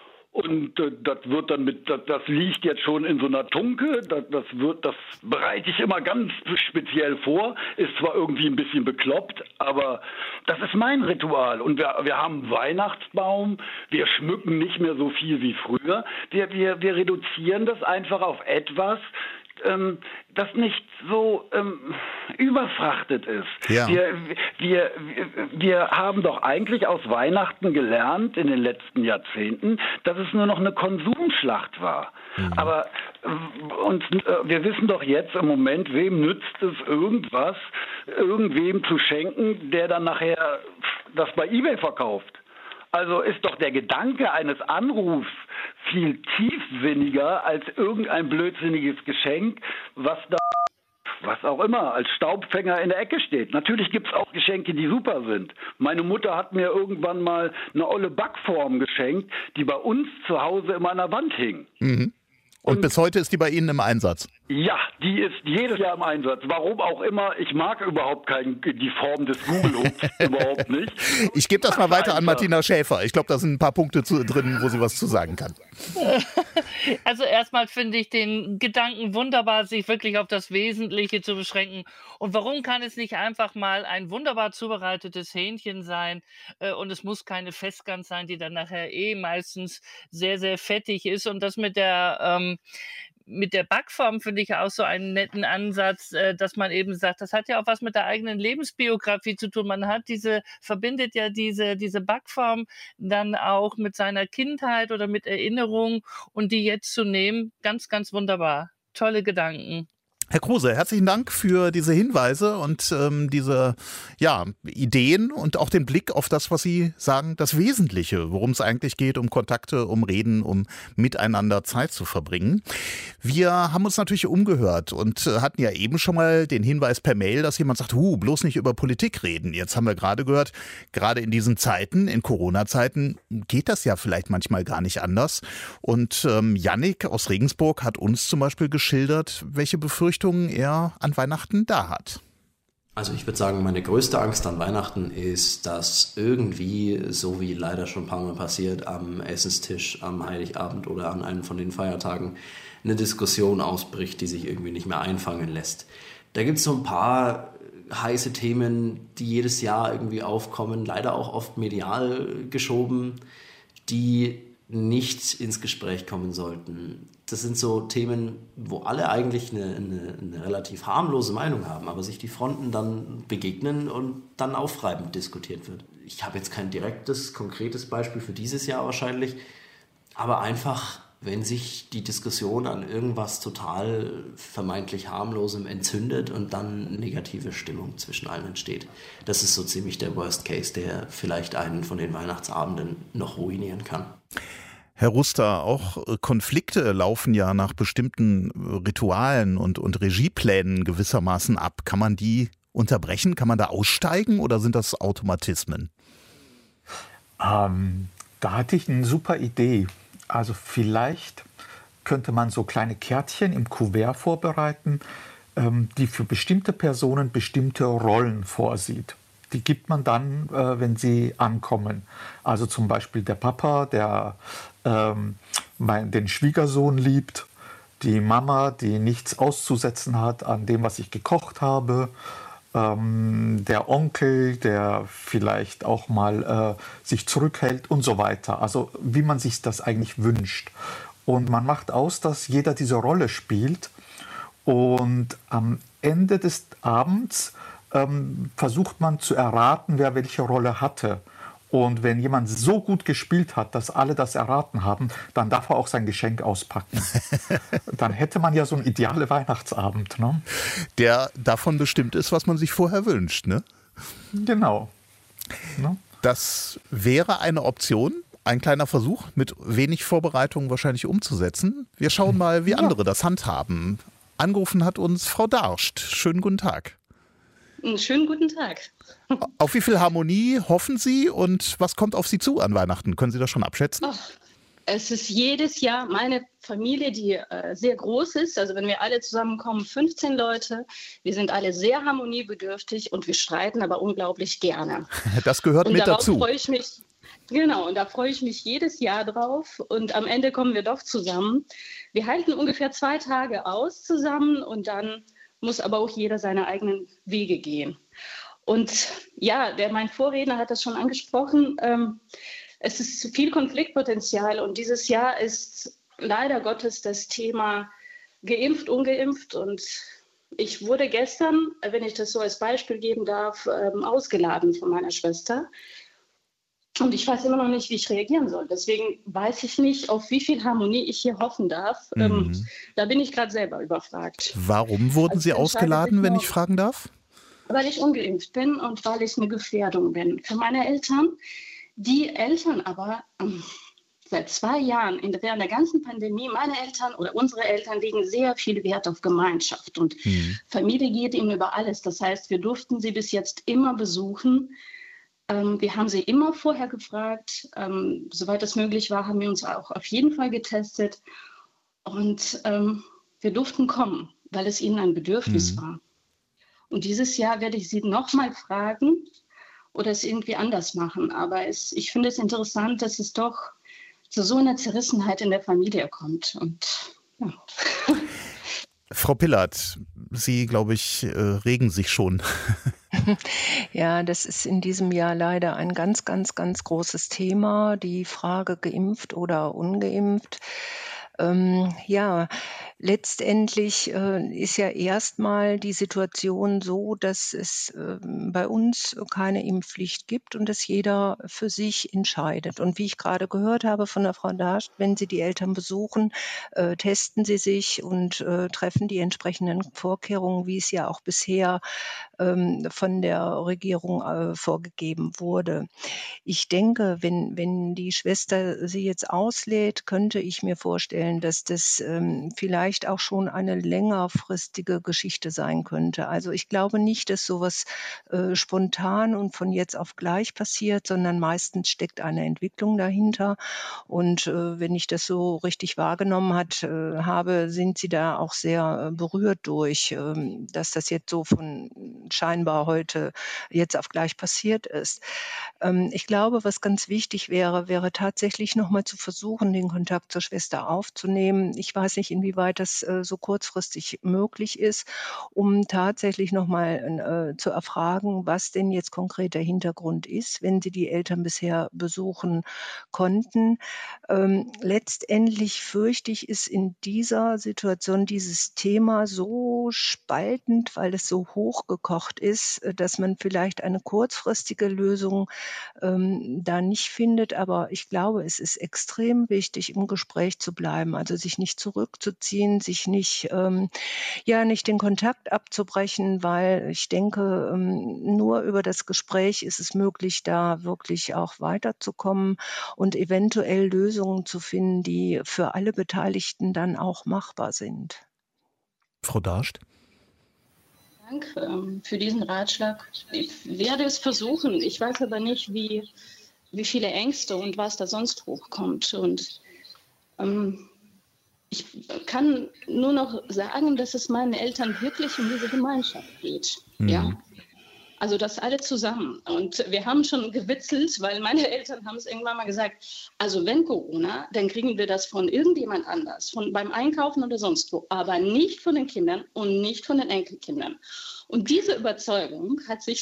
Und äh, das wird dann mit, das, das liegt jetzt schon in so einer Tunke, das, das wird, das bereite ich immer ganz speziell vor, ist zwar irgendwie ein bisschen bekloppt, aber das ist mein Ritual. Und wir, wir haben einen Weihnachtsbaum, wir schmücken nicht mehr so viel wie früher, wir, wir, wir reduzieren das einfach auf etwas, ähm, das nicht so ähm, überfrachtet ist. Ja. Wir, wir, wir haben doch eigentlich aus Weihnachten gelernt in den letzten Jahrzehnten, dass es nur noch eine Konsumschlacht war. Mhm. Aber äh, uns, äh, wir wissen doch jetzt im Moment, wem nützt es irgendwas, irgendwem zu schenken, der dann nachher das bei eBay verkauft. Also ist doch der Gedanke eines Anrufs viel tiefsinniger als irgendein blödsinniges Geschenk, was da, was auch immer, als Staubfänger in der Ecke steht. Natürlich gibt es auch Geschenke, die super sind. Meine Mutter hat mir irgendwann mal eine olle Backform geschenkt, die bei uns zu Hause immer an der Wand hing. Mhm. Und, und bis heute ist die bei Ihnen im Einsatz? Ja, die ist jedes Jahr im Einsatz. Warum auch immer. Ich mag überhaupt kein, die Form des Google-Ups überhaupt nicht. Ich gebe das mal weiter an Martina Schäfer. Ich glaube, da sind ein paar Punkte zu, drin, wo sie was zu sagen kann. Also erstmal finde ich den Gedanken wunderbar, sich wirklich auf das Wesentliche zu beschränken. Und warum kann es nicht einfach mal ein wunderbar zubereitetes Hähnchen sein? Und es muss keine Festgans sein, die dann nachher eh meistens sehr, sehr fettig ist. Und das mit der ähm, mit der Backform finde ich auch so einen netten Ansatz, äh, dass man eben sagt, das hat ja auch was mit der eigenen Lebensbiografie zu tun. Man hat diese, verbindet ja diese, diese Backform dann auch mit seiner Kindheit oder mit Erinnerungen und die jetzt zu nehmen, ganz, ganz wunderbar. Tolle Gedanken. Herr Kruse, herzlichen Dank für diese Hinweise und ähm, diese ja, Ideen und auch den Blick auf das, was Sie sagen, das Wesentliche, worum es eigentlich geht, um Kontakte, um Reden, um miteinander Zeit zu verbringen. Wir haben uns natürlich umgehört und hatten ja eben schon mal den Hinweis per Mail, dass jemand sagt, huh, bloß nicht über Politik reden. Jetzt haben wir gerade gehört, gerade in diesen Zeiten, in Corona-Zeiten, geht das ja vielleicht manchmal gar nicht anders. Und ähm, Yannick aus Regensburg hat uns zum Beispiel geschildert, welche Befürchtungen er an Weihnachten da hat. Also ich würde sagen, meine größte Angst an Weihnachten ist, dass irgendwie, so wie leider schon ein paar Mal passiert, am Essenstisch, am Heiligabend oder an einem von den Feiertagen eine Diskussion ausbricht, die sich irgendwie nicht mehr einfangen lässt. Da gibt es so ein paar heiße Themen, die jedes Jahr irgendwie aufkommen, leider auch oft medial geschoben, die nicht ins Gespräch kommen sollten. Das sind so Themen, wo alle eigentlich eine, eine, eine relativ harmlose Meinung haben, aber sich die Fronten dann begegnen und dann aufreibend diskutiert wird. Ich habe jetzt kein direktes, konkretes Beispiel für dieses Jahr wahrscheinlich, aber einfach, wenn sich die Diskussion an irgendwas total vermeintlich harmlosem entzündet und dann negative Stimmung zwischen allen entsteht. Das ist so ziemlich der Worst Case, der vielleicht einen von den Weihnachtsabenden noch ruinieren kann. Herr Ruster, auch Konflikte laufen ja nach bestimmten Ritualen und, und Regieplänen gewissermaßen ab. Kann man die unterbrechen? Kann man da aussteigen oder sind das Automatismen? Ähm, da hatte ich eine super Idee. Also vielleicht könnte man so kleine Kärtchen im Kuvert vorbereiten, ähm, die für bestimmte Personen bestimmte Rollen vorsieht. Die gibt man dann, äh, wenn sie ankommen. Also zum Beispiel der Papa, der ähm, mein, den Schwiegersohn liebt, die Mama, die nichts auszusetzen hat an dem, was ich gekocht habe, ähm, der Onkel, der vielleicht auch mal äh, sich zurückhält und so weiter. Also wie man sich das eigentlich wünscht. Und man macht aus, dass jeder diese Rolle spielt. Und am Ende des Abends ähm, versucht man zu erraten, wer welche Rolle hatte. Und wenn jemand so gut gespielt hat, dass alle das erraten haben, dann darf er auch sein Geschenk auspacken. Dann hätte man ja so einen idealen Weihnachtsabend. Ne? Der davon bestimmt ist, was man sich vorher wünscht. Ne? Genau. Ne? Das wäre eine Option, ein kleiner Versuch, mit wenig Vorbereitung wahrscheinlich umzusetzen. Wir schauen mal, wie andere das handhaben. Angerufen hat uns Frau Darscht. Schönen guten Tag. Einen schönen guten Tag. Auf wie viel Harmonie hoffen Sie und was kommt auf Sie zu an Weihnachten? Können Sie das schon abschätzen? Ach, es ist jedes Jahr meine Familie, die äh, sehr groß ist. Also wenn wir alle zusammenkommen, fünfzehn Leute. Wir sind alle sehr harmoniebedürftig und wir streiten aber unglaublich gerne. Das gehört und mit darauf dazu. Freue ich mich, genau, und da freue ich mich jedes Jahr drauf. Und am Ende kommen wir doch zusammen. Wir halten ungefähr zwei Tage aus zusammen und dann muss aber auch jeder seine eigenen Wege gehen. Und ja, der, mein Vorredner hat das schon angesprochen, ähm, es ist zu viel Konfliktpotenzial und dieses Jahr ist leider Gottes das Thema geimpft, ungeimpft und ich wurde gestern, wenn ich das so als Beispiel geben darf, ähm, ausgeladen von meiner Schwester. Und ich weiß immer noch nicht, wie ich reagieren soll. Deswegen weiß ich nicht, auf wie viel Harmonie ich hier hoffen darf. Mhm. Ähm, da bin ich gerade selber überfragt. Warum wurden also Sie ausgeladen, wenn ich fragen darf? Weil ich ungeimpft bin und weil ich eine Gefährdung bin für meine Eltern. Die Eltern aber ähm, seit zwei Jahren, in, während der ganzen Pandemie, meine Eltern oder unsere Eltern legen sehr viel Wert auf Gemeinschaft. Und mhm. Familie geht ihnen über alles. Das heißt, wir durften sie bis jetzt immer besuchen. Ähm, wir haben sie immer vorher gefragt. Ähm, soweit es möglich war, haben wir uns auch auf jeden Fall getestet. Und ähm, wir durften kommen, weil es ihnen ein Bedürfnis mhm. war. Und dieses Jahr werde ich sie nochmal fragen oder es irgendwie anders machen. Aber es, ich finde es interessant, dass es doch zu so einer Zerrissenheit in der Familie kommt. Und ja. Frau Pillard, Sie, glaube ich, regen sich schon. Ja, das ist in diesem Jahr leider ein ganz, ganz, ganz großes Thema. Die Frage geimpft oder ungeimpft. Ähm, ja, letztendlich äh, ist ja erstmal die Situation so, dass es äh, bei uns keine Impfpflicht gibt und dass jeder für sich entscheidet. Und wie ich gerade gehört habe von der Frau Darscht, wenn Sie die Eltern besuchen, äh, testen Sie sich und äh, treffen die entsprechenden Vorkehrungen, wie es ja auch bisher ähm, von der Regierung äh, vorgegeben wurde. Ich denke, wenn, wenn die Schwester sie jetzt auslädt, könnte ich mir vorstellen, dass das ähm, vielleicht auch schon eine längerfristige Geschichte sein könnte. Also ich glaube nicht, dass sowas äh, spontan und von jetzt auf gleich passiert, sondern meistens steckt eine Entwicklung dahinter. Und äh, wenn ich das so richtig wahrgenommen hat, äh, habe, sind Sie da auch sehr äh, berührt durch, äh, dass das jetzt so von scheinbar heute jetzt auf gleich passiert ist. Ähm, ich glaube, was ganz wichtig wäre, wäre tatsächlich nochmal zu versuchen, den Kontakt zur Schwester aufzunehmen. Ich weiß nicht, inwieweit das äh, so kurzfristig möglich ist, um tatsächlich nochmal äh, zu erfragen, was denn jetzt konkret der Hintergrund ist, wenn Sie die Eltern bisher besuchen konnten. Ähm, letztendlich fürchte ich, ist in dieser Situation dieses Thema so spaltend, weil es so hochgekocht ist, dass man vielleicht eine kurzfristige Lösung ähm, da nicht findet. Aber ich glaube, es ist extrem wichtig, im Gespräch zu bleiben. Also sich nicht zurückzuziehen, sich nicht, ähm, ja, nicht den Kontakt abzubrechen, weil ich denke, ähm, nur über das Gespräch ist es möglich, da wirklich auch weiterzukommen und eventuell Lösungen zu finden, die für alle Beteiligten dann auch machbar sind. Frau Darscht? Danke ähm, für diesen Ratschlag. Ich werde es versuchen. Ich weiß aber nicht, wie, wie viele Ängste und was da sonst hochkommt. Und ähm, ich kann nur noch sagen, dass es meinen Eltern wirklich um diese Gemeinschaft geht. Mhm. Ja? Also das alle zusammen. Und wir haben schon gewitzelt, weil meine Eltern haben es irgendwann mal gesagt, also wenn Corona, dann kriegen wir das von irgendjemand anders, von beim Einkaufen oder sonst wo, aber nicht von den Kindern und nicht von den Enkelkindern. Und diese Überzeugung hat sich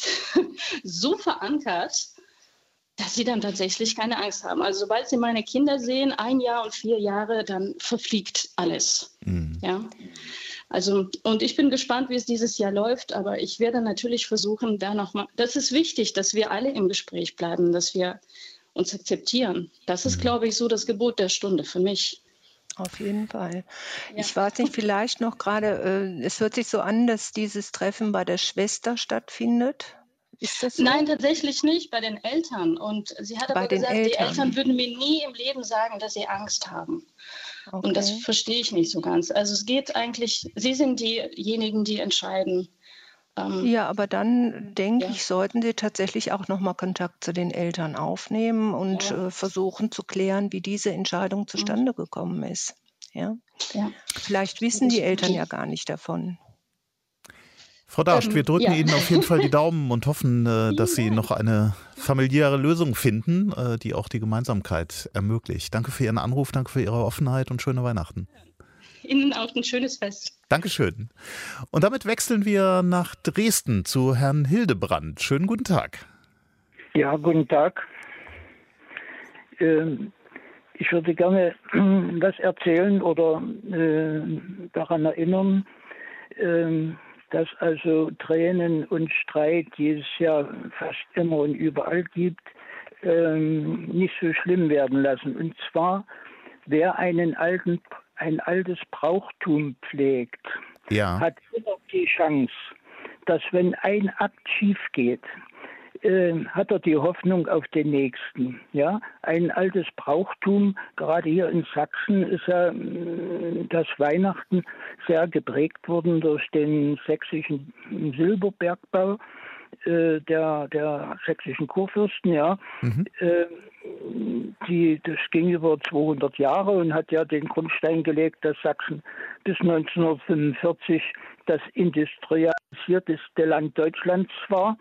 so verankert, dass sie dann tatsächlich keine Angst haben. Also sobald sie meine Kinder sehen, ein Jahr und vier Jahre, dann verfliegt alles. Mhm. Ja? Also, und ich bin gespannt, wie es dieses Jahr läuft, aber ich werde natürlich versuchen, da nochmal, das ist wichtig, dass wir alle im Gespräch bleiben, dass wir uns akzeptieren. Das ist, glaube ich, so das Gebot der Stunde für mich. Auf jeden Fall. Ja. Ich weiß nicht, vielleicht noch gerade, äh, es hört sich so an, dass dieses Treffen bei der Schwester stattfindet. Ist das so? Nein, tatsächlich nicht, bei den Eltern. Und sie hat bei aber den gesagt, Eltern. die Eltern würden mir nie im Leben sagen, dass sie Angst haben. Okay. Und das verstehe ich nicht so ganz. Also es geht eigentlich, sie sind diejenigen, die entscheiden. Ähm, ja, aber dann denke ja. ich, sollten Sie tatsächlich auch nochmal Kontakt zu den Eltern aufnehmen und ja. äh, versuchen zu klären, wie diese Entscheidung zustande mhm. gekommen ist. Ja? Ja. Vielleicht wissen die Eltern ja gar nicht davon. Frau Darst, wir drücken ja. Ihnen auf jeden Fall die Daumen und hoffen, äh, dass Sie noch eine familiäre Lösung finden, äh, die auch die Gemeinsamkeit ermöglicht. Danke für Ihren Anruf, danke für Ihre Offenheit und schöne Weihnachten. Ihnen auch ein schönes Fest. Dankeschön. Und damit wechseln wir nach Dresden zu Herrn Hildebrand. Schönen guten Tag. Ja, guten Tag. Ähm, ich würde gerne was erzählen oder äh, daran erinnern, äh, dass also Tränen und Streit, die es ja fast immer und überall gibt, äh, nicht so schlimm werden lassen. Und zwar, wer einen alten ein altes Brauchtum pflegt, ja. hat immer die Chance, dass wenn ein Akt schief geht, äh, hat er die Hoffnung auf den nächsten. Ja? Ein altes Brauchtum, gerade hier in Sachsen, ist ja äh, das Weihnachten sehr geprägt worden durch den sächsischen Silberbergbau äh, der, der sächsischen Kurfürsten. Ja? Mhm. Äh, Die, das ging über zweihundert Jahre und hat ja den Grundstein gelegt, dass Sachsen bis neunzehnhundertfünfundvierzig das industrialisierteste Land Deutschlands war.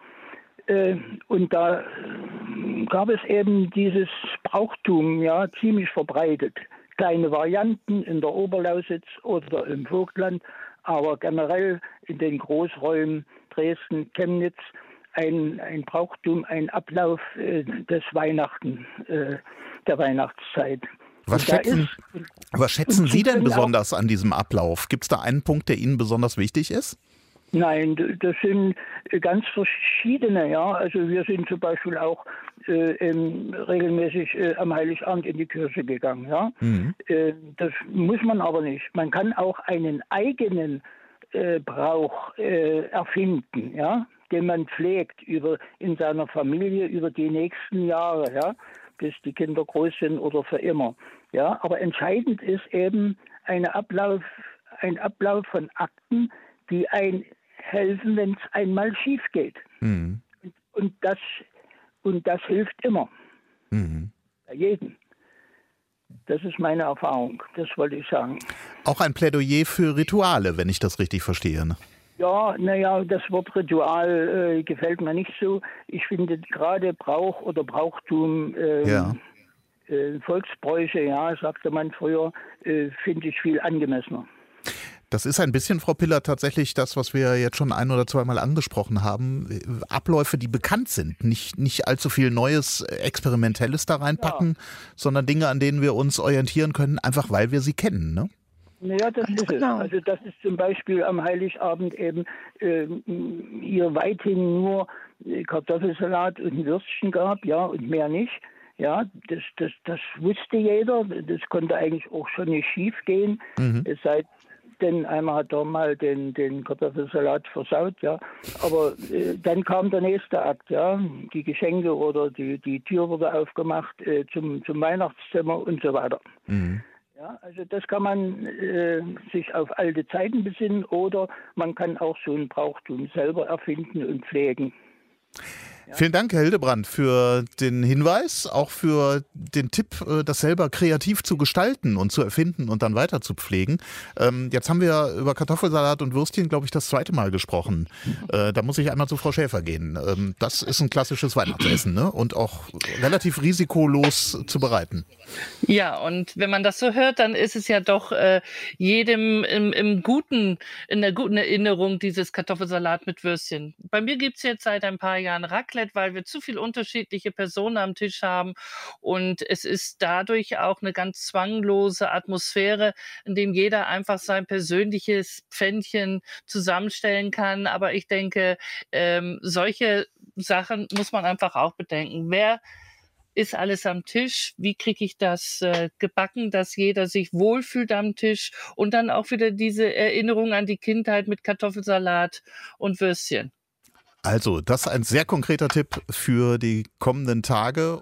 Und da gab es eben dieses Brauchtum, ja, ziemlich verbreitet. Kleine Varianten in der Oberlausitz oder im Vogtland, aber generell in den Großräumen Dresden, Chemnitz, Ein, ein Brauchtum, ein Ablauf äh, des Weihnachten, äh, der Weihnachtszeit. Was schätzen, ist, was schätzen Sie denn besonders an diesem Ablauf? Gibt es da einen Punkt, der Ihnen besonders wichtig ist? Nein, das sind ganz verschiedene. Ja. Also wir sind zum Beispiel auch äh, ähm, regelmäßig äh, am Heiligabend in die Kirche gegangen. Ja. Mhm. Äh, das muss man aber nicht. Man kann auch einen eigenen äh, Brauch äh, erfinden, ja, den man pflegt über in seiner Familie über die nächsten Jahre, ja, bis die Kinder groß sind oder für immer. Ja, aber entscheidend ist eben eine Ablauf, ein Ablauf von Akten, die ein helfen, wenn es einmal schief geht. Mhm. Und, und das und das hilft immer. Mhm. Bei jedem. Das ist meine Erfahrung, das wollte ich sagen. Auch ein Plädoyer für Rituale, wenn ich das richtig verstehe. Ne? Ja, naja, das Wort Ritual äh, gefällt mir nicht so. Ich finde gerade Brauch oder Brauchtum, äh, ja. äh, Volksbräuche, ja, sagte man früher, äh, finde ich viel angemessener. Das ist ein bisschen, Frau Piller, tatsächlich das, was wir jetzt schon ein- oder zweimal angesprochen haben. Abläufe, die bekannt sind. Nicht, nicht allzu viel Neues, Experimentelles da reinpacken, ja. sondern Dinge, an denen wir uns orientieren können, einfach weil wir sie kennen, ne? Ja, das Ganz ist genau. es. Also das ist zum Beispiel am Heiligabend eben äh, hier weithin nur Kartoffelsalat und ein Würstchen gab, ja, und mehr nicht. Ja, das, das, das wusste jeder. Das konnte eigentlich auch schon nicht schief gehen. Mhm. Es sei denn, einmal hat er mal den, den Kartoffelsalat versaut, ja. Aber äh, dann kam der nächste Akt, ja. Die Geschenke oder die, die Tür wurde aufgemacht äh, zum, zum Weihnachtszimmer und so weiter. Mhm. Ja, also das kann man äh, sich auf alte Zeiten besinnen oder man kann auch so ein Brauchtum selber erfinden und pflegen. Ja. Vielen Dank, Herr Hildebrand, für den Hinweis, auch für den Tipp, das selber kreativ zu gestalten und zu erfinden und dann weiter zu pflegen. Ähm, jetzt haben wir über Kartoffelsalat und Würstchen, glaube ich, das zweite Mal gesprochen. Äh, da muss ich einmal zu Frau Schäfer gehen. Ähm, das ist ein klassisches Weihnachtsessen, ne? Und auch relativ risikolos zu bereiten. Ja, und wenn man das so hört, dann ist es ja doch äh, jedem im, im guten, in der guten Erinnerung dieses Kartoffelsalat mit Würstchen. Bei mir gibt es jetzt seit ein paar Jahren Raclette. Raclette, weil wir zu viele unterschiedliche Personen am Tisch haben. Und es ist dadurch auch eine ganz zwanglose Atmosphäre, in dem jeder einfach sein persönliches Pfännchen zusammenstellen kann. Aber ich denke, ähm, solche Sachen muss man einfach auch bedenken. Wer ist alles am Tisch? Wie kriege ich das äh, gebacken, dass jeder sich wohlfühlt am Tisch? Und dann auch wieder diese Erinnerung an die Kindheit mit Kartoffelsalat und Würstchen. Also, das ist ein sehr konkreter Tipp für die kommenden Tage.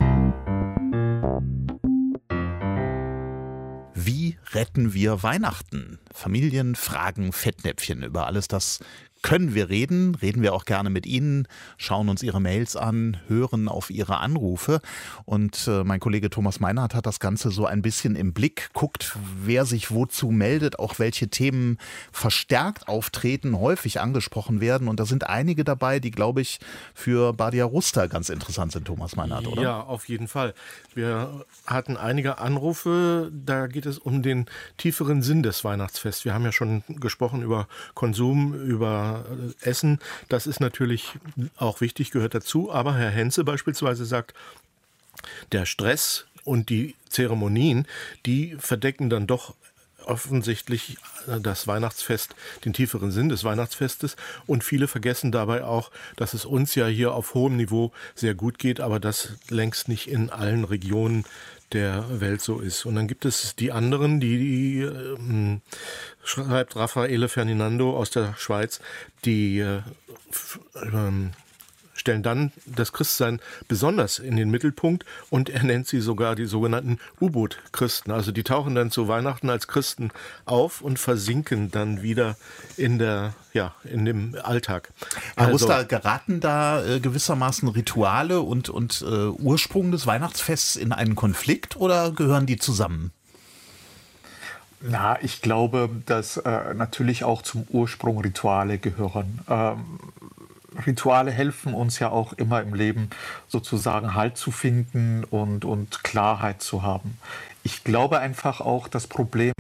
Wie retten wir Weihnachten? Familien fragen Fettnäpfchen. Über alles das können wir reden, reden wir auch gerne mit Ihnen, schauen uns Ihre Mails an, hören auf Ihre Anrufe. Und äh, mein Kollege Thomas Meinhardt hat das Ganze so ein bisschen im Blick, guckt, wer sich wozu meldet, auch welche Themen verstärkt auftreten, häufig angesprochen werden. Und da sind einige dabei, die, glaube ich, für Badia Ruster ganz interessant sind, Thomas Meinhardt, oder? Ja, auf jeden Fall. Wir hatten einige Anrufe, da geht es um den tieferen Sinn des Weihnachtsfests. Wir haben ja schon gesprochen über Konsum, über Essen, das ist natürlich auch wichtig, gehört dazu. Aber Herr Henze beispielsweise sagt, der Stress und die Zeremonien, die verdecken dann doch offensichtlich das Weihnachtsfest, den tieferen Sinn des Weihnachtsfestes. Und viele vergessen dabei auch, dass es uns ja hier auf hohem Niveau sehr gut geht, aber das längst nicht in allen Regionen der Welt so ist. Und dann gibt es die anderen, die, die äh, schreibt Raffaele Ferdinando aus der Schweiz, die äh, äh, stellen dann das Christsein besonders in den Mittelpunkt und er nennt sie sogar die sogenannten U-Boot-Christen. Also die tauchen dann zu Weihnachten als Christen auf und versinken dann wieder in der, ja, in dem Alltag. Herr Also, Ruster, geraten da äh, gewissermaßen Rituale und, und äh, Ursprung des Weihnachtsfests in einen Konflikt oder gehören die zusammen? Na, ich glaube, dass äh, natürlich auch zum Ursprung Rituale gehören. Ähm, Rituale helfen uns ja auch immer im Leben sozusagen Halt zu finden und, und Klarheit zu haben. Ich glaube einfach auch, das Problem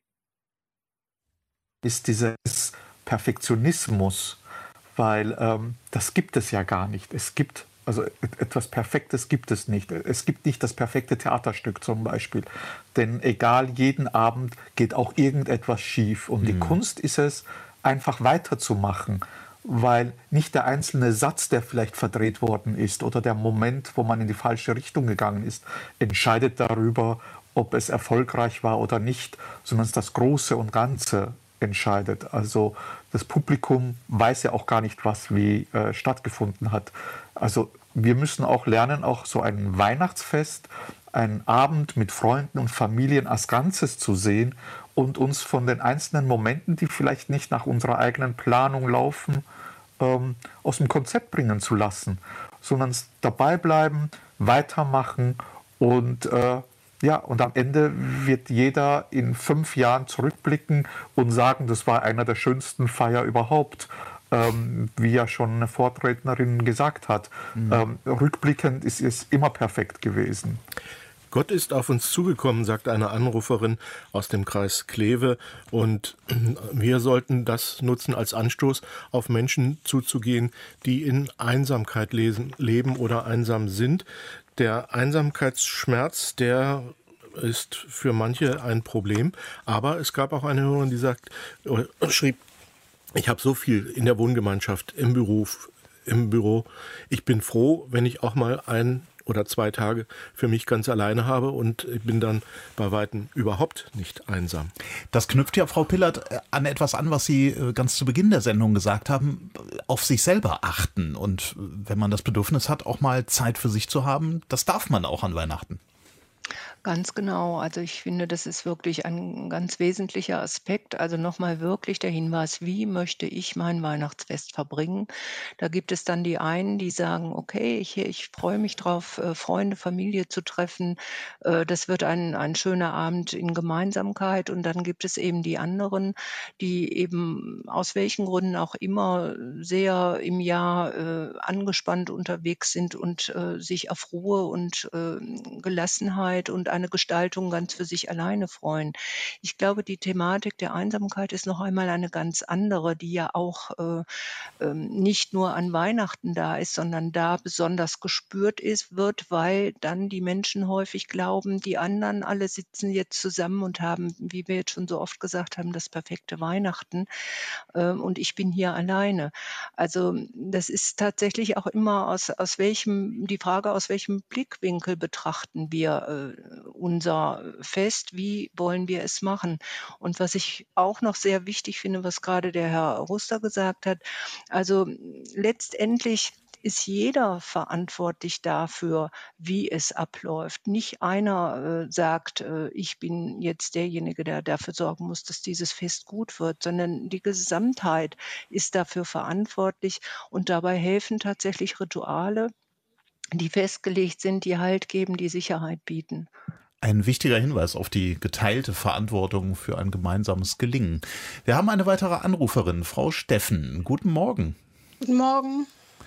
ist dieses Perfektionismus, weil ähm, das gibt es ja gar nicht. Es gibt, also etwas Perfektes gibt es nicht. Es gibt nicht das perfekte Theaterstück zum Beispiel. Denn egal, jeden Abend geht auch irgendetwas schief. Und die mhm. Kunst ist es, einfach weiterzumachen. Weil nicht der einzelne Satz, der vielleicht verdreht worden ist oder der Moment, wo man in die falsche Richtung gegangen ist, entscheidet darüber, ob es erfolgreich war oder nicht, sondern das Große und Ganze entscheidet. Also das Publikum weiß ja auch gar nicht, was wie äh, stattgefunden hat. Also wir müssen auch lernen, auch so ein Weihnachtsfest, einen Abend mit Freunden und Familien als Ganzes zu sehen und uns von den einzelnen Momenten, die vielleicht nicht nach unserer eigenen Planung laufen, ähm, aus dem Konzept bringen zu lassen, sondern dabei bleiben, weitermachen und äh, ja, und am Ende wird jeder in fünf Jahren zurückblicken und sagen, das war einer der schönsten Feier überhaupt. Ähm, wie ja schon eine Vorrednerin gesagt hat. Mhm. Ähm, rückblickend ist es immer perfekt gewesen. Gott ist auf uns zugekommen, sagt eine Anruferin aus dem Kreis Kleve. Und wir sollten das nutzen als Anstoß, auf Menschen zuzugehen, die in Einsamkeit lesen, leben oder einsam sind. Der Einsamkeitsschmerz, der ist für manche ein Problem. Aber es gab auch eine Hörerin, die sagt, äh, schrieb, ich habe so viel in der Wohngemeinschaft, im Beruf, im Büro. Ich bin froh, wenn ich auch mal ein oder zwei Tage für mich ganz alleine habe und ich bin dann bei Weitem überhaupt nicht einsam. Das knüpft ja, Frau Pillert, an etwas an, was Sie ganz zu Beginn der Sendung gesagt haben, auf sich selber achten. Und wenn man das Bedürfnis hat, auch mal Zeit für sich zu haben, das darf man auch an Weihnachten. Ganz genau. Also ich finde, das ist wirklich ein ganz wesentlicher Aspekt. Also nochmal wirklich der Hinweis, wie möchte ich mein Weihnachtsfest verbringen? Da gibt es dann die einen, die sagen, okay, ich, ich freue mich drauf, äh, Freunde, Familie zu treffen. Äh, das wird ein, ein schöner Abend in Gemeinsamkeit. Und dann gibt es eben die anderen, die eben aus welchen Gründen auch immer sehr im Jahr äh, angespannt unterwegs sind und äh, sich auf Ruhe und äh, Gelassenheit und eine Gestaltung ganz für sich alleine freuen. Ich glaube, die Thematik der Einsamkeit ist noch einmal eine ganz andere, die ja auch äh, ähm, nicht nur an Weihnachten da ist, sondern da besonders gespürt ist, wird, weil dann die Menschen häufig glauben, die anderen alle sitzen jetzt zusammen und haben, wie wir jetzt schon so oft gesagt haben, das perfekte Weihnachten ähm, und ich bin hier alleine. Also das ist tatsächlich auch immer aus, aus welchem, die Frage, aus welchem Blickwinkel betrachten wir äh, unser Fest, wie wollen wir es machen? Und was ich auch noch sehr wichtig finde, was gerade der Herr Ruster gesagt hat, also letztendlich ist jeder verantwortlich dafür, wie es abläuft. Nicht einer äh, sagt, äh, ich bin jetzt derjenige, der dafür sorgen muss, dass dieses Fest gut wird, sondern die Gesamtheit ist dafür verantwortlich und dabei helfen tatsächlich Rituale, die festgelegt sind, die Halt geben, die Sicherheit bieten. Ein wichtiger Hinweis auf die geteilte Verantwortung für ein gemeinsames Gelingen. Wir haben eine weitere Anruferin, Frau Steffen. Guten Morgen. Guten Morgen.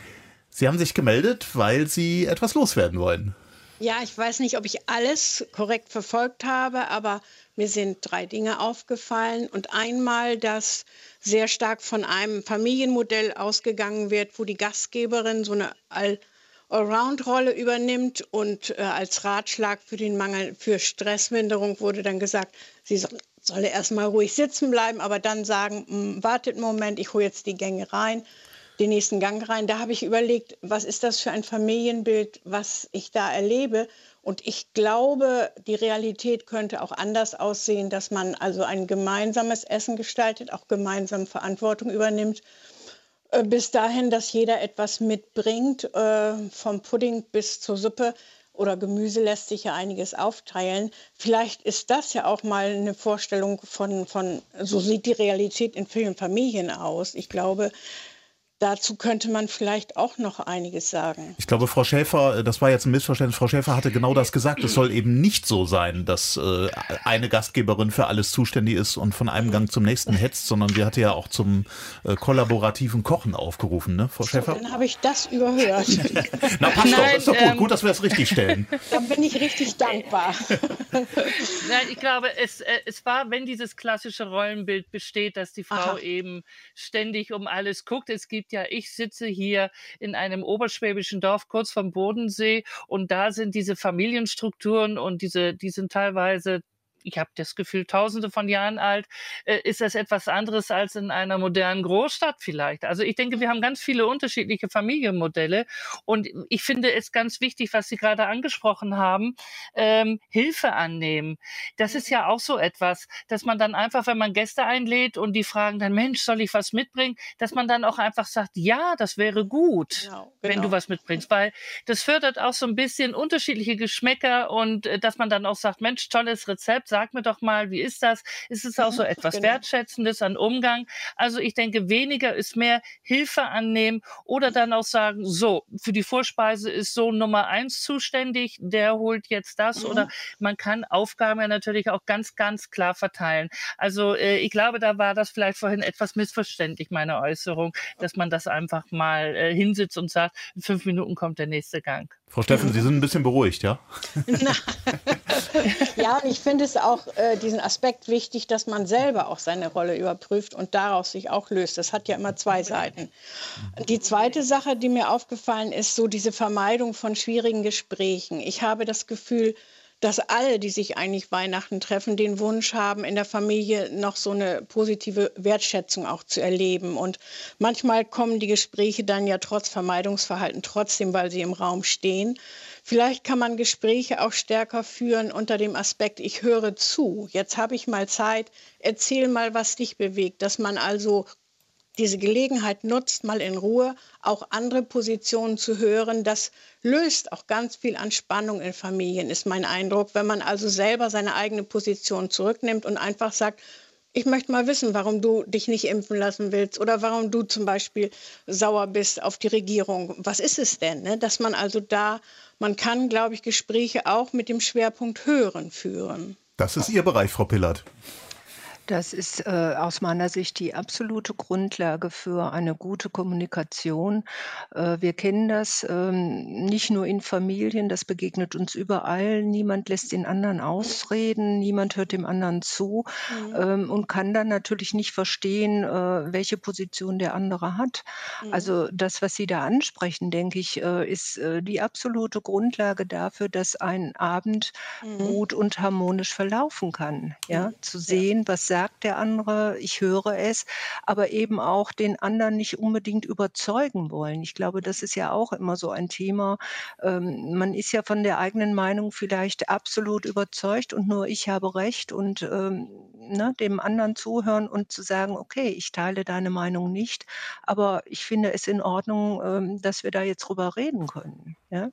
Sie haben sich gemeldet, weil Sie etwas loswerden wollen. Ja, ich weiß nicht, ob ich alles korrekt verfolgt habe, aber mir sind drei Dinge aufgefallen. Und einmal, dass sehr stark von einem Familienmodell ausgegangen wird, wo die Gastgeberin so eine Allround-Rolle übernimmt. Und äh, als Ratschlag für den Mangel für Stressminderung wurde dann gesagt, sie soll, solle erst mal ruhig sitzen bleiben, aber dann sagen, wartet einen Moment, ich hole jetzt die Gänge rein. Den nächsten Gang rein. Da habe ich überlegt, was ist das für ein Familienbild, was ich da erlebe. Und ich glaube, die Realität könnte auch anders aussehen, dass man also ein gemeinsames Essen gestaltet, auch gemeinsam Verantwortung übernimmt. Äh, bis dahin, dass jeder etwas mitbringt, äh, vom Pudding bis zur Suppe. Oder Gemüse lässt sich ja einiges aufteilen. Vielleicht ist das ja auch mal eine Vorstellung von, von so sieht die Realität in vielen Familien aus. Ich glaube, dazu könnte man vielleicht auch noch einiges sagen. Ich glaube, Frau Schäfer, das war jetzt ein Missverständnis, Frau Schäfer hatte genau das gesagt. Es soll eben nicht so sein, dass äh, eine Gastgeberin für alles zuständig ist und von einem Gang zum nächsten hetzt, sondern sie hatte ja auch zum äh, kollaborativen Kochen aufgerufen, ne, Frau Schäfer? So, dann habe ich das überhört. Na, passt doch, ist doch gut, ähm, gut, dass wir es richtig stellen. Dann bin ich richtig dankbar. Nein, ich glaube, es, äh, es war, wenn dieses klassische Rollenbild besteht, dass die Frau Aha. eben ständig um alles guckt. Es gibt ja, ich sitze hier in einem oberschwäbischen Dorf kurz vom Bodensee und da sind diese Familienstrukturen und diese, die sind teilweise, ich habe das Gefühl, tausende von Jahren alt, äh, ist das etwas anderes als in einer modernen Großstadt vielleicht. Also ich denke, wir haben ganz viele unterschiedliche Familienmodelle und ich finde es ganz wichtig, was Sie gerade angesprochen haben, ähm, Hilfe annehmen. Das ist ja auch so etwas, dass man dann einfach, wenn man Gäste einlädt und die fragen dann, Mensch, soll ich was mitbringen, dass man dann auch einfach sagt, ja, das wäre gut, genau, genau. wenn du was mitbringst, weil das fördert auch so ein bisschen unterschiedliche Geschmäcker und äh, dass man dann auch sagt, Mensch, tolles Rezept, sag mir doch mal, wie ist das? Ist es auch so etwas genau. Wertschätzendes an Umgang? Also ich denke, weniger ist mehr, Hilfe annehmen oder dann auch sagen, so, für die Vorspeise ist so Nummer eins zuständig, der holt jetzt das mhm. oder man kann Aufgaben ja natürlich auch ganz, ganz klar verteilen. Also äh, ich glaube, da war das vielleicht vorhin etwas missverständlich, meine Äußerung, dass man das einfach mal äh, hinsitzt und sagt, in fünf Minuten kommt der nächste Gang. Frau Steffen, Sie sind ein bisschen beruhigt, ja? Ja, und ich finde es auch äh, diesen Aspekt wichtig, dass man selber auch seine Rolle überprüft und daraus sich auch löst. Das hat ja immer zwei Seiten. Die zweite Sache, die mir aufgefallen ist, so diese Vermeidung von schwierigen Gesprächen. Ich habe das Gefühl, dass alle, die sich eigentlich Weihnachten treffen, den Wunsch haben, in der Familie noch so eine positive Wertschätzung auch zu erleben. Und manchmal kommen die Gespräche dann ja trotz Vermeidungsverhalten trotzdem, weil sie im Raum stehen. Vielleicht kann man Gespräche auch stärker führen unter dem Aspekt, ich höre zu. Jetzt habe ich mal Zeit, erzähl mal, was dich bewegt. Dass man also diese Gelegenheit nutzt, mal in Ruhe auch andere Positionen zu hören. Das löst auch ganz viel an Spannung in Familien, ist mein Eindruck. Wenn man also selber seine eigene Position zurücknimmt und einfach sagt, ich möchte mal wissen, warum du dich nicht impfen lassen willst oder warum du zum Beispiel sauer bist auf die Regierung. Was ist es denn? Ne? Dass man also da, man kann, glaube ich, Gespräche auch mit dem Schwerpunkt Hören führen. Das ist Ihr Bereich, Frau Pillert. Das ist äh, aus meiner Sicht die absolute Grundlage für eine gute Kommunikation. Äh, wir kennen das ähm, nicht nur in Familien, das begegnet uns überall. Niemand lässt den anderen ausreden, niemand hört dem anderen zu Mhm. ähm, und kann dann natürlich nicht verstehen, äh, welche Position der andere hat. Mhm. Also das, was Sie da ansprechen, denke ich, äh, ist äh, die absolute Grundlage dafür, dass ein Abend Mhm. gut und harmonisch verlaufen kann. Ja, Mhm. zu Ja. sehen, was sagt der andere, ich höre es, aber eben auch den anderen nicht unbedingt überzeugen wollen. Ich glaube, das ist ja auch immer so ein Thema. Ähm, man ist ja von der eigenen Meinung vielleicht absolut überzeugt und nur ich habe recht und ähm, ne, dem anderen zuhören und zu sagen, okay, ich teile deine Meinung nicht, aber ich finde es in Ordnung, ähm, dass wir da jetzt drüber reden können. Ja?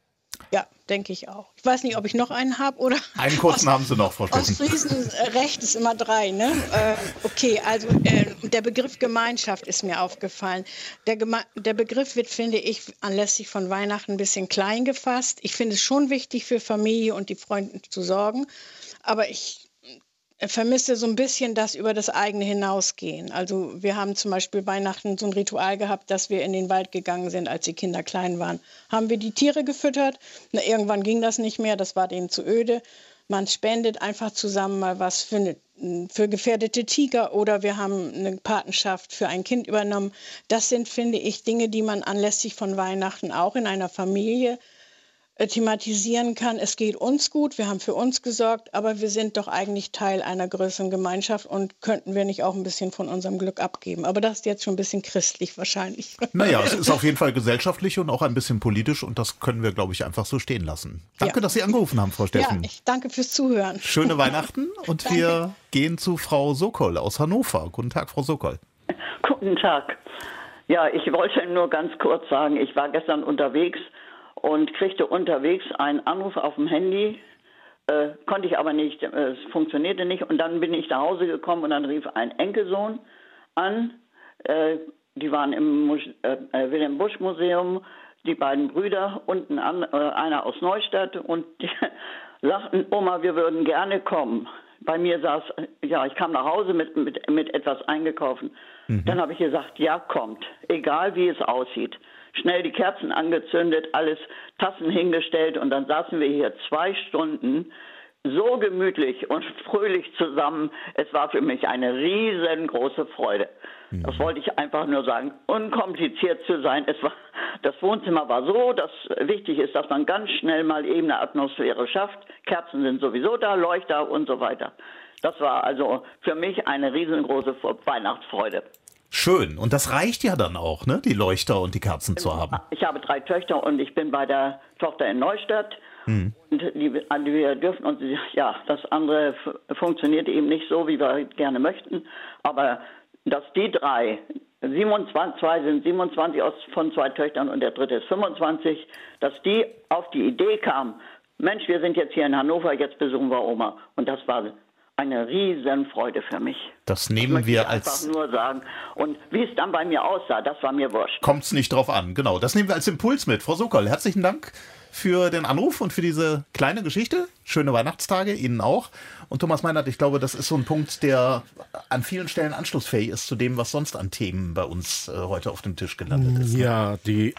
Ja, denke ich auch. Ich weiß nicht, ob ich noch einen habe oder Einen kurzen haben Sie noch, Frau Steffen. Ostfriesen äh, Recht ist immer drei, ne? Äh, okay, also äh, der Begriff Gemeinschaft ist mir aufgefallen. Der, Geme der Begriff wird, finde ich, anlässlich von Weihnachten ein bisschen klein gefasst. Ich finde es schon wichtig, für Familie und die Freunde zu sorgen, aber ich vermisse so ein bisschen das über das eigene hinausgehen. Also wir haben zum Beispiel Weihnachten so ein Ritual gehabt, dass wir in den Wald gegangen sind, als die Kinder klein waren. Haben wir die Tiere gefüttert? Na, irgendwann ging das nicht mehr, das war denen zu öde. Man spendet einfach zusammen mal was für, eine, für gefährdete Tiger oder wir haben eine Patenschaft für ein Kind übernommen. Das sind, finde ich, Dinge, die man anlässlich von Weihnachten auch in einer Familie thematisieren kann. Es geht uns gut, wir haben für uns gesorgt, aber wir sind doch eigentlich Teil einer größeren Gemeinschaft und könnten wir nicht auch ein bisschen von unserem Glück abgeben. Aber das ist jetzt schon ein bisschen christlich wahrscheinlich. Naja, es ist auf jeden Fall gesellschaftlich und auch ein bisschen politisch und das können wir, glaube ich, einfach so stehen lassen. Danke, ja. dass Sie angerufen haben, Frau Steffen. Ja, ich danke fürs Zuhören. Schöne Weihnachten und wir gehen zu Frau Sokol aus Hannover. Guten Tag, Frau Sokol. Guten Tag. Ja, ich wollte nur ganz kurz sagen, ich war gestern unterwegs und kriegte unterwegs einen Anruf auf dem Handy, äh, konnte ich aber nicht, äh, es funktionierte nicht. Und dann bin ich nach Hause gekommen und dann rief ein Enkelsohn an, äh, die waren im Mus äh, Wilhelm Busch Museum, die beiden Brüder und ein an, äh, einer aus Neustadt und die sagten, Oma, wir würden gerne kommen. Bei mir saß, ja, ich kam nach Hause mit, mit, mit etwas eingekaufen. Mhm. Dann habe ich gesagt, ja, kommt, egal wie es aussieht. Schnell die Kerzen angezündet, alles Tassen hingestellt und dann saßen wir hier zwei Stunden so gemütlich und fröhlich zusammen. Es war für mich eine riesengroße Freude. Mhm. Das wollte ich einfach nur sagen, unkompliziert zu sein. Es war, das Wohnzimmer war so, dass wichtig ist, dass man ganz schnell mal eben eine Atmosphäre schafft. Kerzen sind sowieso da, Leuchter und so weiter. Das war also für mich eine riesengroße Weihnachtsfreude. Schön. Und das reicht ja dann auch, ne, die Leuchter und die Kerzen zu haben. Ich habe drei Töchter und ich bin bei der Tochter in Neustadt. Hm. Und die, wir dürfen uns, ja, das andere funktioniert eben nicht so, wie wir gerne möchten. Aber dass die drei, siebenundzwanzig, zwei sind siebenundzwanzig aus, von zwei Töchtern und der dritte ist fünfundzwanzig, dass die auf die Idee kamen, Mensch, wir sind jetzt hier in Hannover, jetzt besuchen wir Oma. Und das war eine Riesenfreude für mich. Das nehmen das wir ich als... einfach nur sagen. Und wie es dann bei mir aussah, das war mir wurscht. Kommt es nicht drauf an, genau. Das nehmen wir als Impuls mit. Frau Sokol, herzlichen Dank für den Anruf und für diese kleine Geschichte. Schöne Weihnachtstage, Ihnen auch. Und Thomas Meinert, ich glaube, das ist so ein Punkt, der an vielen Stellen anschlussfähig ist zu dem, was sonst an Themen bei uns äh, heute auf dem Tisch gelandet ist. Ja, die...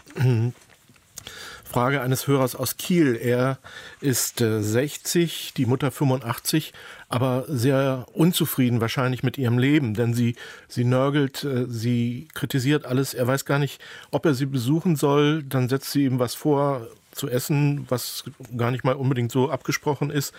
Frage eines Hörers aus Kiel. Er ist äh, sechzig, die Mutter fünfundachtzig, aber sehr unzufrieden wahrscheinlich mit ihrem Leben, denn sie, sie nörgelt, äh, sie kritisiert alles. Er weiß gar nicht, ob er sie besuchen soll. Dann setzt sie ihm was vor zu essen, was gar nicht mal unbedingt so abgesprochen ist.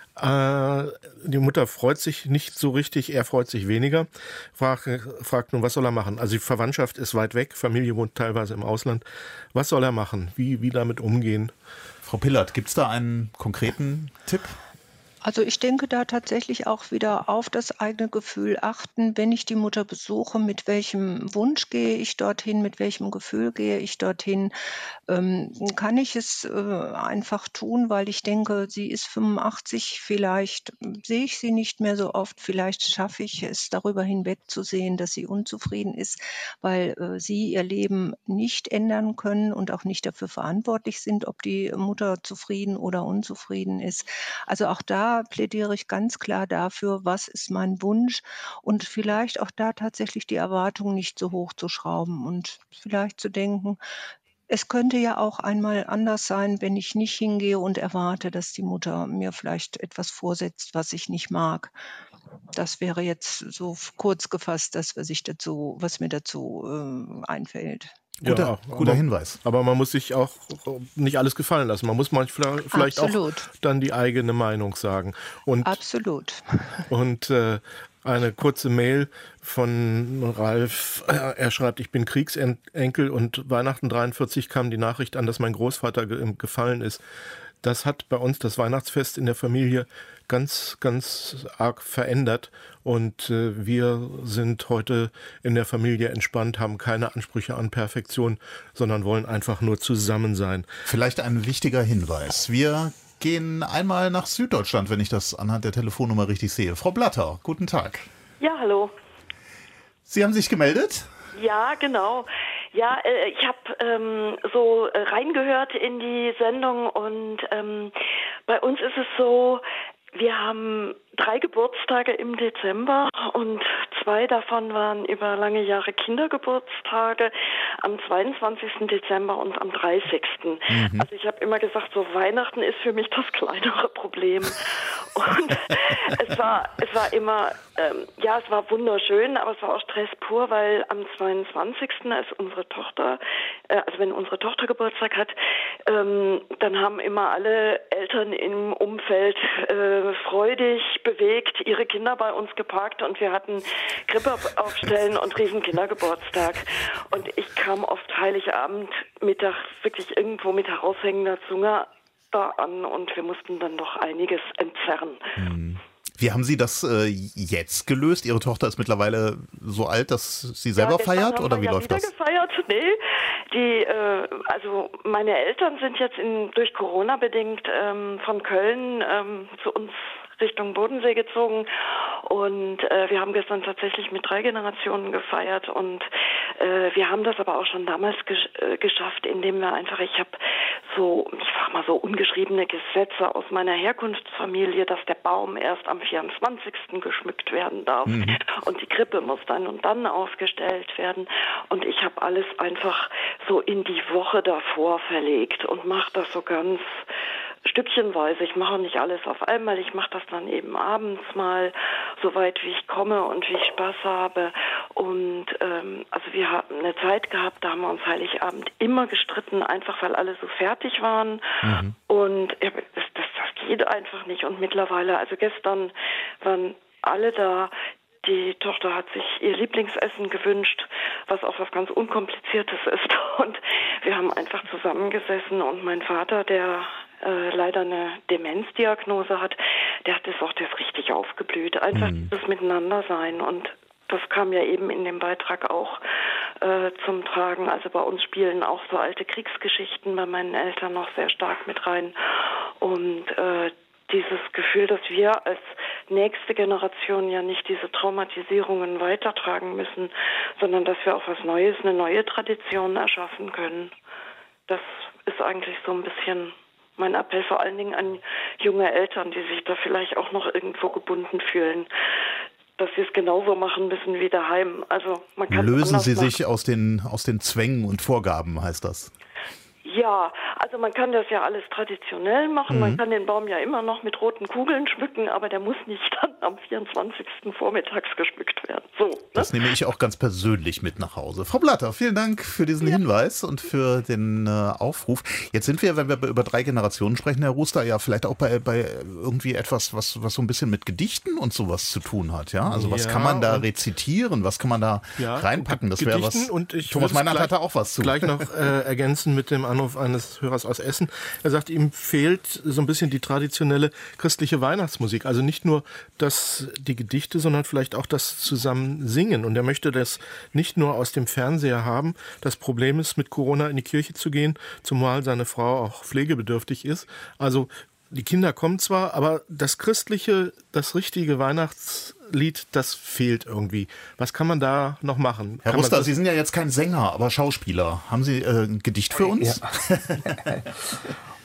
Die Mutter freut sich nicht so richtig, er freut sich weniger, fragt, fragt nun, was soll er machen? Also die Verwandtschaft ist weit weg, Familie wohnt teilweise im Ausland. Was soll er machen? Wie, wie damit umgehen? Frau Pillert, gibt es da einen konkreten Tipp? Also ich denke da tatsächlich auch wieder auf das eigene Gefühl achten, wenn ich die Mutter besuche, mit welchem Wunsch gehe ich dorthin, mit welchem Gefühl gehe ich dorthin. Ähm, kann ich es äh, einfach tun, weil ich denke, sie ist fünfundachtzig, vielleicht sehe ich sie nicht mehr so oft, vielleicht schaffe ich es darüber hinweg zu sehen, dass sie unzufrieden ist, weil äh, sie ihr Leben nicht ändern können und auch nicht dafür verantwortlich sind, ob die Mutter zufrieden oder unzufrieden ist. Also auch da da plädiere ich ganz klar dafür, was ist mein Wunsch und vielleicht auch da tatsächlich die Erwartungen nicht so hoch zu schrauben und vielleicht zu denken, es könnte ja auch einmal anders sein, wenn ich nicht hingehe und erwarte, dass die Mutter mir vielleicht etwas vorsetzt, was ich nicht mag. Das wäre jetzt so f kurz gefasst das, was ich dazu was mir dazu, äh, einfällt. Guter, Ja, guter aber, Hinweis. Aber man muss sich auch nicht alles gefallen lassen. Man muss manchmal vielleicht Absolut. auch dann die eigene Meinung sagen. Und, Absolut. Und äh, eine kurze Mail von Ralf. Er schreibt, ich bin Kriegsenkel und Weihnachten dreiundvierzig kam die Nachricht an, dass mein Großvater ge- gefallen ist. Das hat bei uns das Weihnachtsfest in der Familie ganz, ganz arg verändert. Und äh, wir sind heute in der Familie entspannt, haben keine Ansprüche an Perfektion, sondern wollen einfach nur zusammen sein. Vielleicht ein wichtiger Hinweis. Wir gehen einmal nach Süddeutschland, wenn ich das anhand der Telefonnummer richtig sehe. Frau Blatter, guten Tag. Ja, hallo. Sie haben sich gemeldet? Ja, genau. Ja, äh, ich habe ähm, so äh, reingehört in die Sendung und ähm, bei uns ist es so, wir haben drei Geburtstage im Dezember und zwei davon waren über lange Jahre Kindergeburtstage am zweiundzwanzigsten Dezember und am dreißigsten Mhm. Also ich habe immer gesagt, so Weihnachten ist für mich das kleinere Problem. Und es war, es war immer, ähm, ja, es war wunderschön, aber es war auch Stress pur, weil am zweiundzwanzigsten als unsere Tochter, äh, also wenn unsere Tochter Geburtstag hat, ähm, dann haben immer alle Eltern im Umfeld äh, freudig bewegt ihre Kinder bei uns geparkt und wir hatten Krippe aufstellen und riesen Kindergeburtstag. Und ich kam oft Heiligabend Mittag wirklich irgendwo mit heraushängender Zunge da an und wir mussten dann doch einiges entzerren. Wie haben Sie das äh, jetzt gelöst? Ihre Tochter ist mittlerweile so alt, dass sie selber ja, gestern feiert haben oder wir wie ja läuft wieder das? Gefeiert? Nee, die, äh, also meine Eltern sind jetzt in, durch Corona bedingt ähm, von Köln ähm, zu uns Richtung Bodensee gezogen und äh, wir haben gestern tatsächlich mit drei Generationen gefeiert und äh, wir haben das aber auch schon damals gesch äh, geschafft, indem wir einfach, ich habe so, ich sag mal so ungeschriebene Gesetze aus meiner Herkunftsfamilie, dass der Baum erst am vierundzwanzigsten geschmückt werden darf mhm. und die Krippe muss dann und dann aufgestellt werden und ich habe alles einfach so in die Woche davor verlegt und mache das so ganz stückchenweise. Ich mache nicht alles auf einmal. Ich mache das dann eben abends mal, so weit wie ich komme und wie ich Spaß habe. Und ähm, also wir haben eine Zeit gehabt, da haben wir uns Heiligabend immer gestritten, einfach weil alle so fertig waren. Mhm. Und ja, das, das, das geht einfach nicht. Und mittlerweile, also gestern waren alle da. Die Tochter hat sich ihr Lieblingsessen gewünscht, was auch was ganz Unkompliziertes ist. Und wir haben einfach zusammengesessen und mein Vater, der äh, leider eine Demenzdiagnose hat, der hat das auch das richtig aufgeblüht. Einfach mhm. das Miteinandersein. Und das kam ja eben in dem Beitrag auch äh, zum Tragen. Also bei uns spielen auch so alte Kriegsgeschichten bei meinen Eltern noch sehr stark mit rein. Und äh, dieses Gefühl, dass wir als nächste Generation ja nicht diese Traumatisierungen weitertragen müssen, sondern dass wir auch was Neues, eine neue Tradition erschaffen können. Das ist eigentlich so ein bisschen mein Appell, vor allen Dingen an junge Eltern, die sich da vielleicht auch noch irgendwo gebunden fühlen, dass sie es genauso machen müssen wie daheim. Also man kann Lösen Sie sich aus den, aus den Zwängen und Vorgaben, heißt das? Ja, also man kann das ja alles traditionell machen. Mhm. Man kann den Baum ja immer noch mit roten Kugeln schmücken, aber der muss nicht dann am vierundzwanzigsten vormittags geschmückt werden. So, ne? Das nehme ich auch ganz persönlich mit nach Hause. Frau Blatter, vielen Dank für diesen ja. Hinweis und für den äh, Aufruf. Jetzt sind wir, wenn wir über drei Generationen sprechen, Herr Ruster, ja vielleicht auch bei, bei irgendwie etwas, was, was so ein bisschen mit Gedichten und sowas zu tun hat. Ja, also was ja, kann man da rezitieren? Was kann man da ja, reinpacken? Das wäre was. Und ich Thomas Meinert hatte auch was zu. Gleich noch äh, ergänzen mit dem Anruf eines Hörers aus Essen. Er sagt, ihm fehlt so ein bisschen die traditionelle christliche Weihnachtsmusik. Also nicht nur das, die Gedichte, sondern vielleicht auch das zusammen singen. Und er möchte das nicht nur aus dem Fernseher haben. Das Problem ist, mit Corona in die Kirche zu gehen, zumal seine Frau auch pflegebedürftig ist. Also die Kinder kommen zwar, aber das christliche, das richtige Weihnachtslied, das fehlt irgendwie. Was kann man da noch machen? Herr kann Ruster, Sie sind ja jetzt kein Sänger, aber Schauspieler. Haben Sie äh, ein Gedicht für uns? Ja.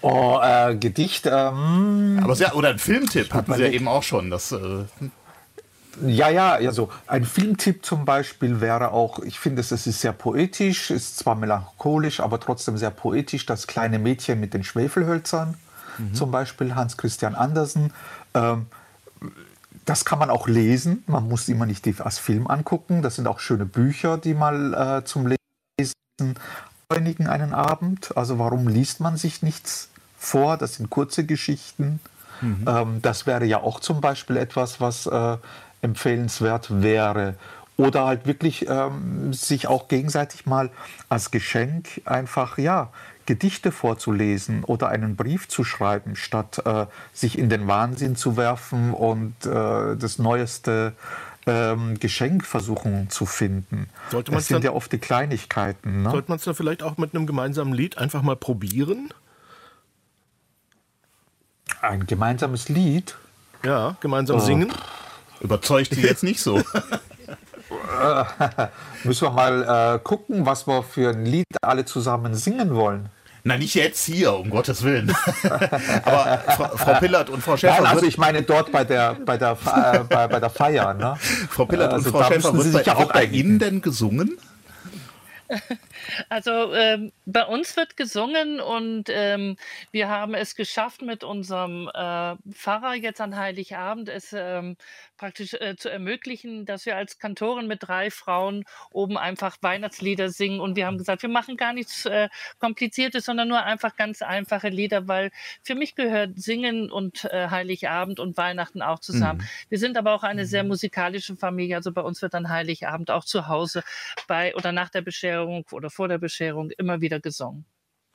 Oh, äh, Gedicht. Ähm, Aber ja, oder ein Filmtipp hatten Sie ja eben auch schon. Das, äh, ja, ja, also ein Filmtipp zum Beispiel wäre auch, ich finde, es ist sehr poetisch, ist zwar melancholisch, aber trotzdem sehr poetisch, das kleine Mädchen mit den Schwefelhölzern, mhm. zum Beispiel Hans Christian Andersen. Ähm, das kann man auch lesen, man muss immer nicht als Film angucken, das sind auch schöne Bücher, die mal äh, zum Lesen einigen einen Abend. Also warum liest man sich nichts vor? Das sind kurze Geschichten. Mhm. Ähm, das wäre ja auch zum Beispiel etwas, was äh, empfehlenswert wäre. Oder halt wirklich ähm, sich auch gegenseitig mal als Geschenk einfach, ja, Gedichte vorzulesen oder einen Brief zu schreiben, statt äh, sich in den Wahnsinn zu werfen und äh, das neueste ähm, Geschenk versuchen zu finden. Sollte das sind ja oft die Kleinigkeiten. Ne? Sollte man es dann vielleicht auch mit einem gemeinsamen Lied einfach mal probieren? Ein gemeinsames Lied? Ja, gemeinsam oh. singen. Überzeugt Sie jetzt nicht so. Müssen wir mal äh, gucken, was wir für ein Lied alle zusammen singen wollen. Na, nicht jetzt hier, um Gottes Willen. Aber Frau, Frau Pillert und Frau Schäfer... Nein, also ich meine dort bei der, bei der, äh, bei, bei der Feier. Ne? Frau Pillert also und Frau Schäfer, wird, bei, ja wird bei Ihnen denn gesungen? Also ähm, bei uns wird gesungen und ähm, wir haben es geschafft, mit unserem äh, Pfarrer jetzt an Heiligabend es ähm, praktisch äh, zu ermöglichen, dass wir als Kantorin mit drei Frauen oben einfach Weihnachtslieder singen. Und wir haben gesagt, wir machen gar nichts äh, Kompliziertes, sondern nur einfach ganz einfache Lieder, weil für mich gehört Singen und äh, Heiligabend und Weihnachten auch zusammen. Mhm. Wir sind aber auch eine sehr musikalische Familie, also bei uns wird dann Heiligabend auch zu Hause bei oder nach der Bescherung oder vor der Bescherung immer wieder gesungen.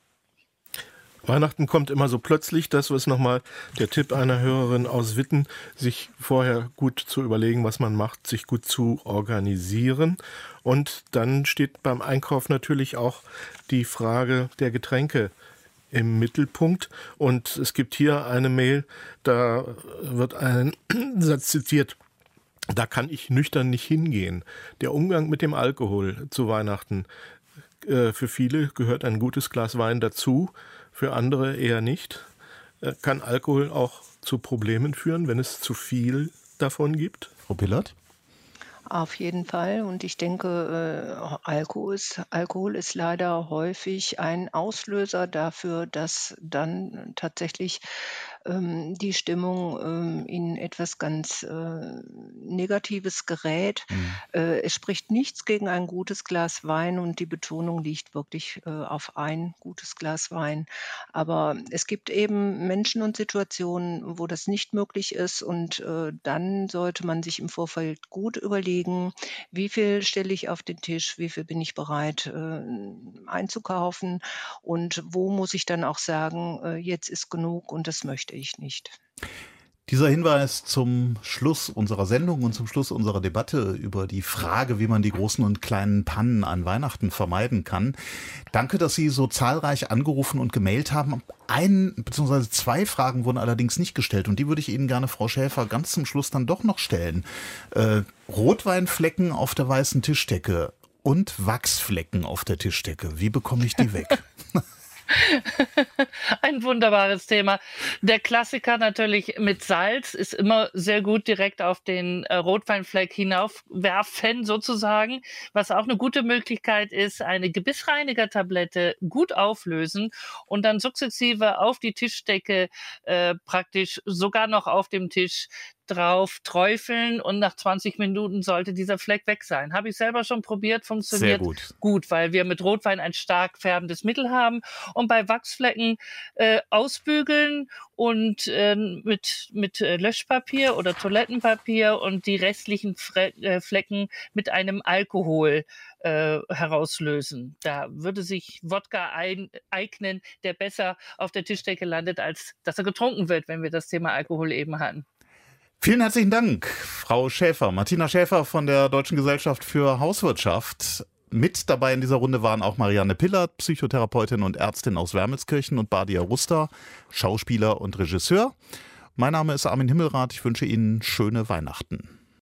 Weihnachten kommt immer so plötzlich, das ist nochmal der Tipp einer Hörerin aus Witten, sich vorher gut zu überlegen, was man macht, sich gut zu organisieren. Und dann steht beim Einkauf natürlich auch die Frage der Getränke im Mittelpunkt. Und es gibt hier eine Mail, da wird ein Satz zitiert: Da kann ich nüchtern nicht hingehen. Der Umgang mit dem Alkohol zu Weihnachten, äh, für viele gehört ein gutes Glas Wein dazu, für andere eher nicht. Äh, kann Alkohol auch zu Problemen führen, wenn es zu viel davon gibt? Frau Pillert? Auf jeden Fall. Und ich denke, äh, Alkohol ist, Alkohol ist leider häufig ein Auslöser dafür, dass dann tatsächlich ähm, die Stimmung ähm, in etwas ganz äh, Negatives gerät. Mhm. Äh, es spricht nichts gegen ein gutes Glas Wein und die Betonung liegt wirklich äh, auf ein gutes Glas Wein. Aber es gibt eben Menschen und Situationen, wo das nicht möglich ist und äh, dann sollte man sich im Vorfeld gut überlegen, wie viel stelle ich auf den Tisch, wie viel bin ich bereit äh, einzukaufen und wo muss ich dann auch sagen, äh, jetzt ist genug und das möchte ich nicht. Dieser Hinweis zum Schluss unserer Sendung und zum Schluss unserer Debatte über die Frage, wie man die großen und kleinen Pannen an Weihnachten vermeiden kann. Danke, dass Sie so zahlreich angerufen und gemailt haben. Ein bzw. zwei Fragen wurden allerdings nicht gestellt und die würde ich Ihnen gerne, Frau Schäfer, ganz zum Schluss dann doch noch stellen. Äh, Rotweinflecken auf der weißen Tischdecke und Wachsflecken auf der Tischdecke. Wie bekomme ich die weg? Ein wunderbares Thema. Der Klassiker natürlich mit Salz ist immer sehr gut direkt auf den äh, Rotweinfleck hinaufwerfen sozusagen. Was auch eine gute Möglichkeit ist, eine Gebissreinigertablette gut auflösen und dann sukzessive auf die Tischdecke äh, praktisch sogar noch auf dem Tisch drauf träufeln und nach zwanzig Minuten sollte dieser Fleck weg sein. Habe ich selber schon probiert, funktioniert Sehr gut. gut, weil wir mit Rotwein ein stark färbendes Mittel haben und bei Wachsflecken äh, ausbügeln und äh, mit, mit äh, Löschpapier oder Toilettenpapier und die restlichen Fre äh, Flecken mit einem Alkohol äh, herauslösen. Da würde sich Wodka ein, eignen, der besser auf der Tischdecke landet, als dass er getrunken wird, wenn wir das Thema Alkohol eben hatten. Vielen herzlichen Dank, Frau Schäfer. Martina Schäfer von der Deutschen Gesellschaft für Hauswirtschaft. Mit dabei in dieser Runde waren auch Marianne Pillert, Psychotherapeutin und Ärztin aus Wermelskirchen, und Badia Ruster, Schauspieler und Regisseur. Mein Name ist Armin Himmelrath. Ich wünsche Ihnen schöne Weihnachten.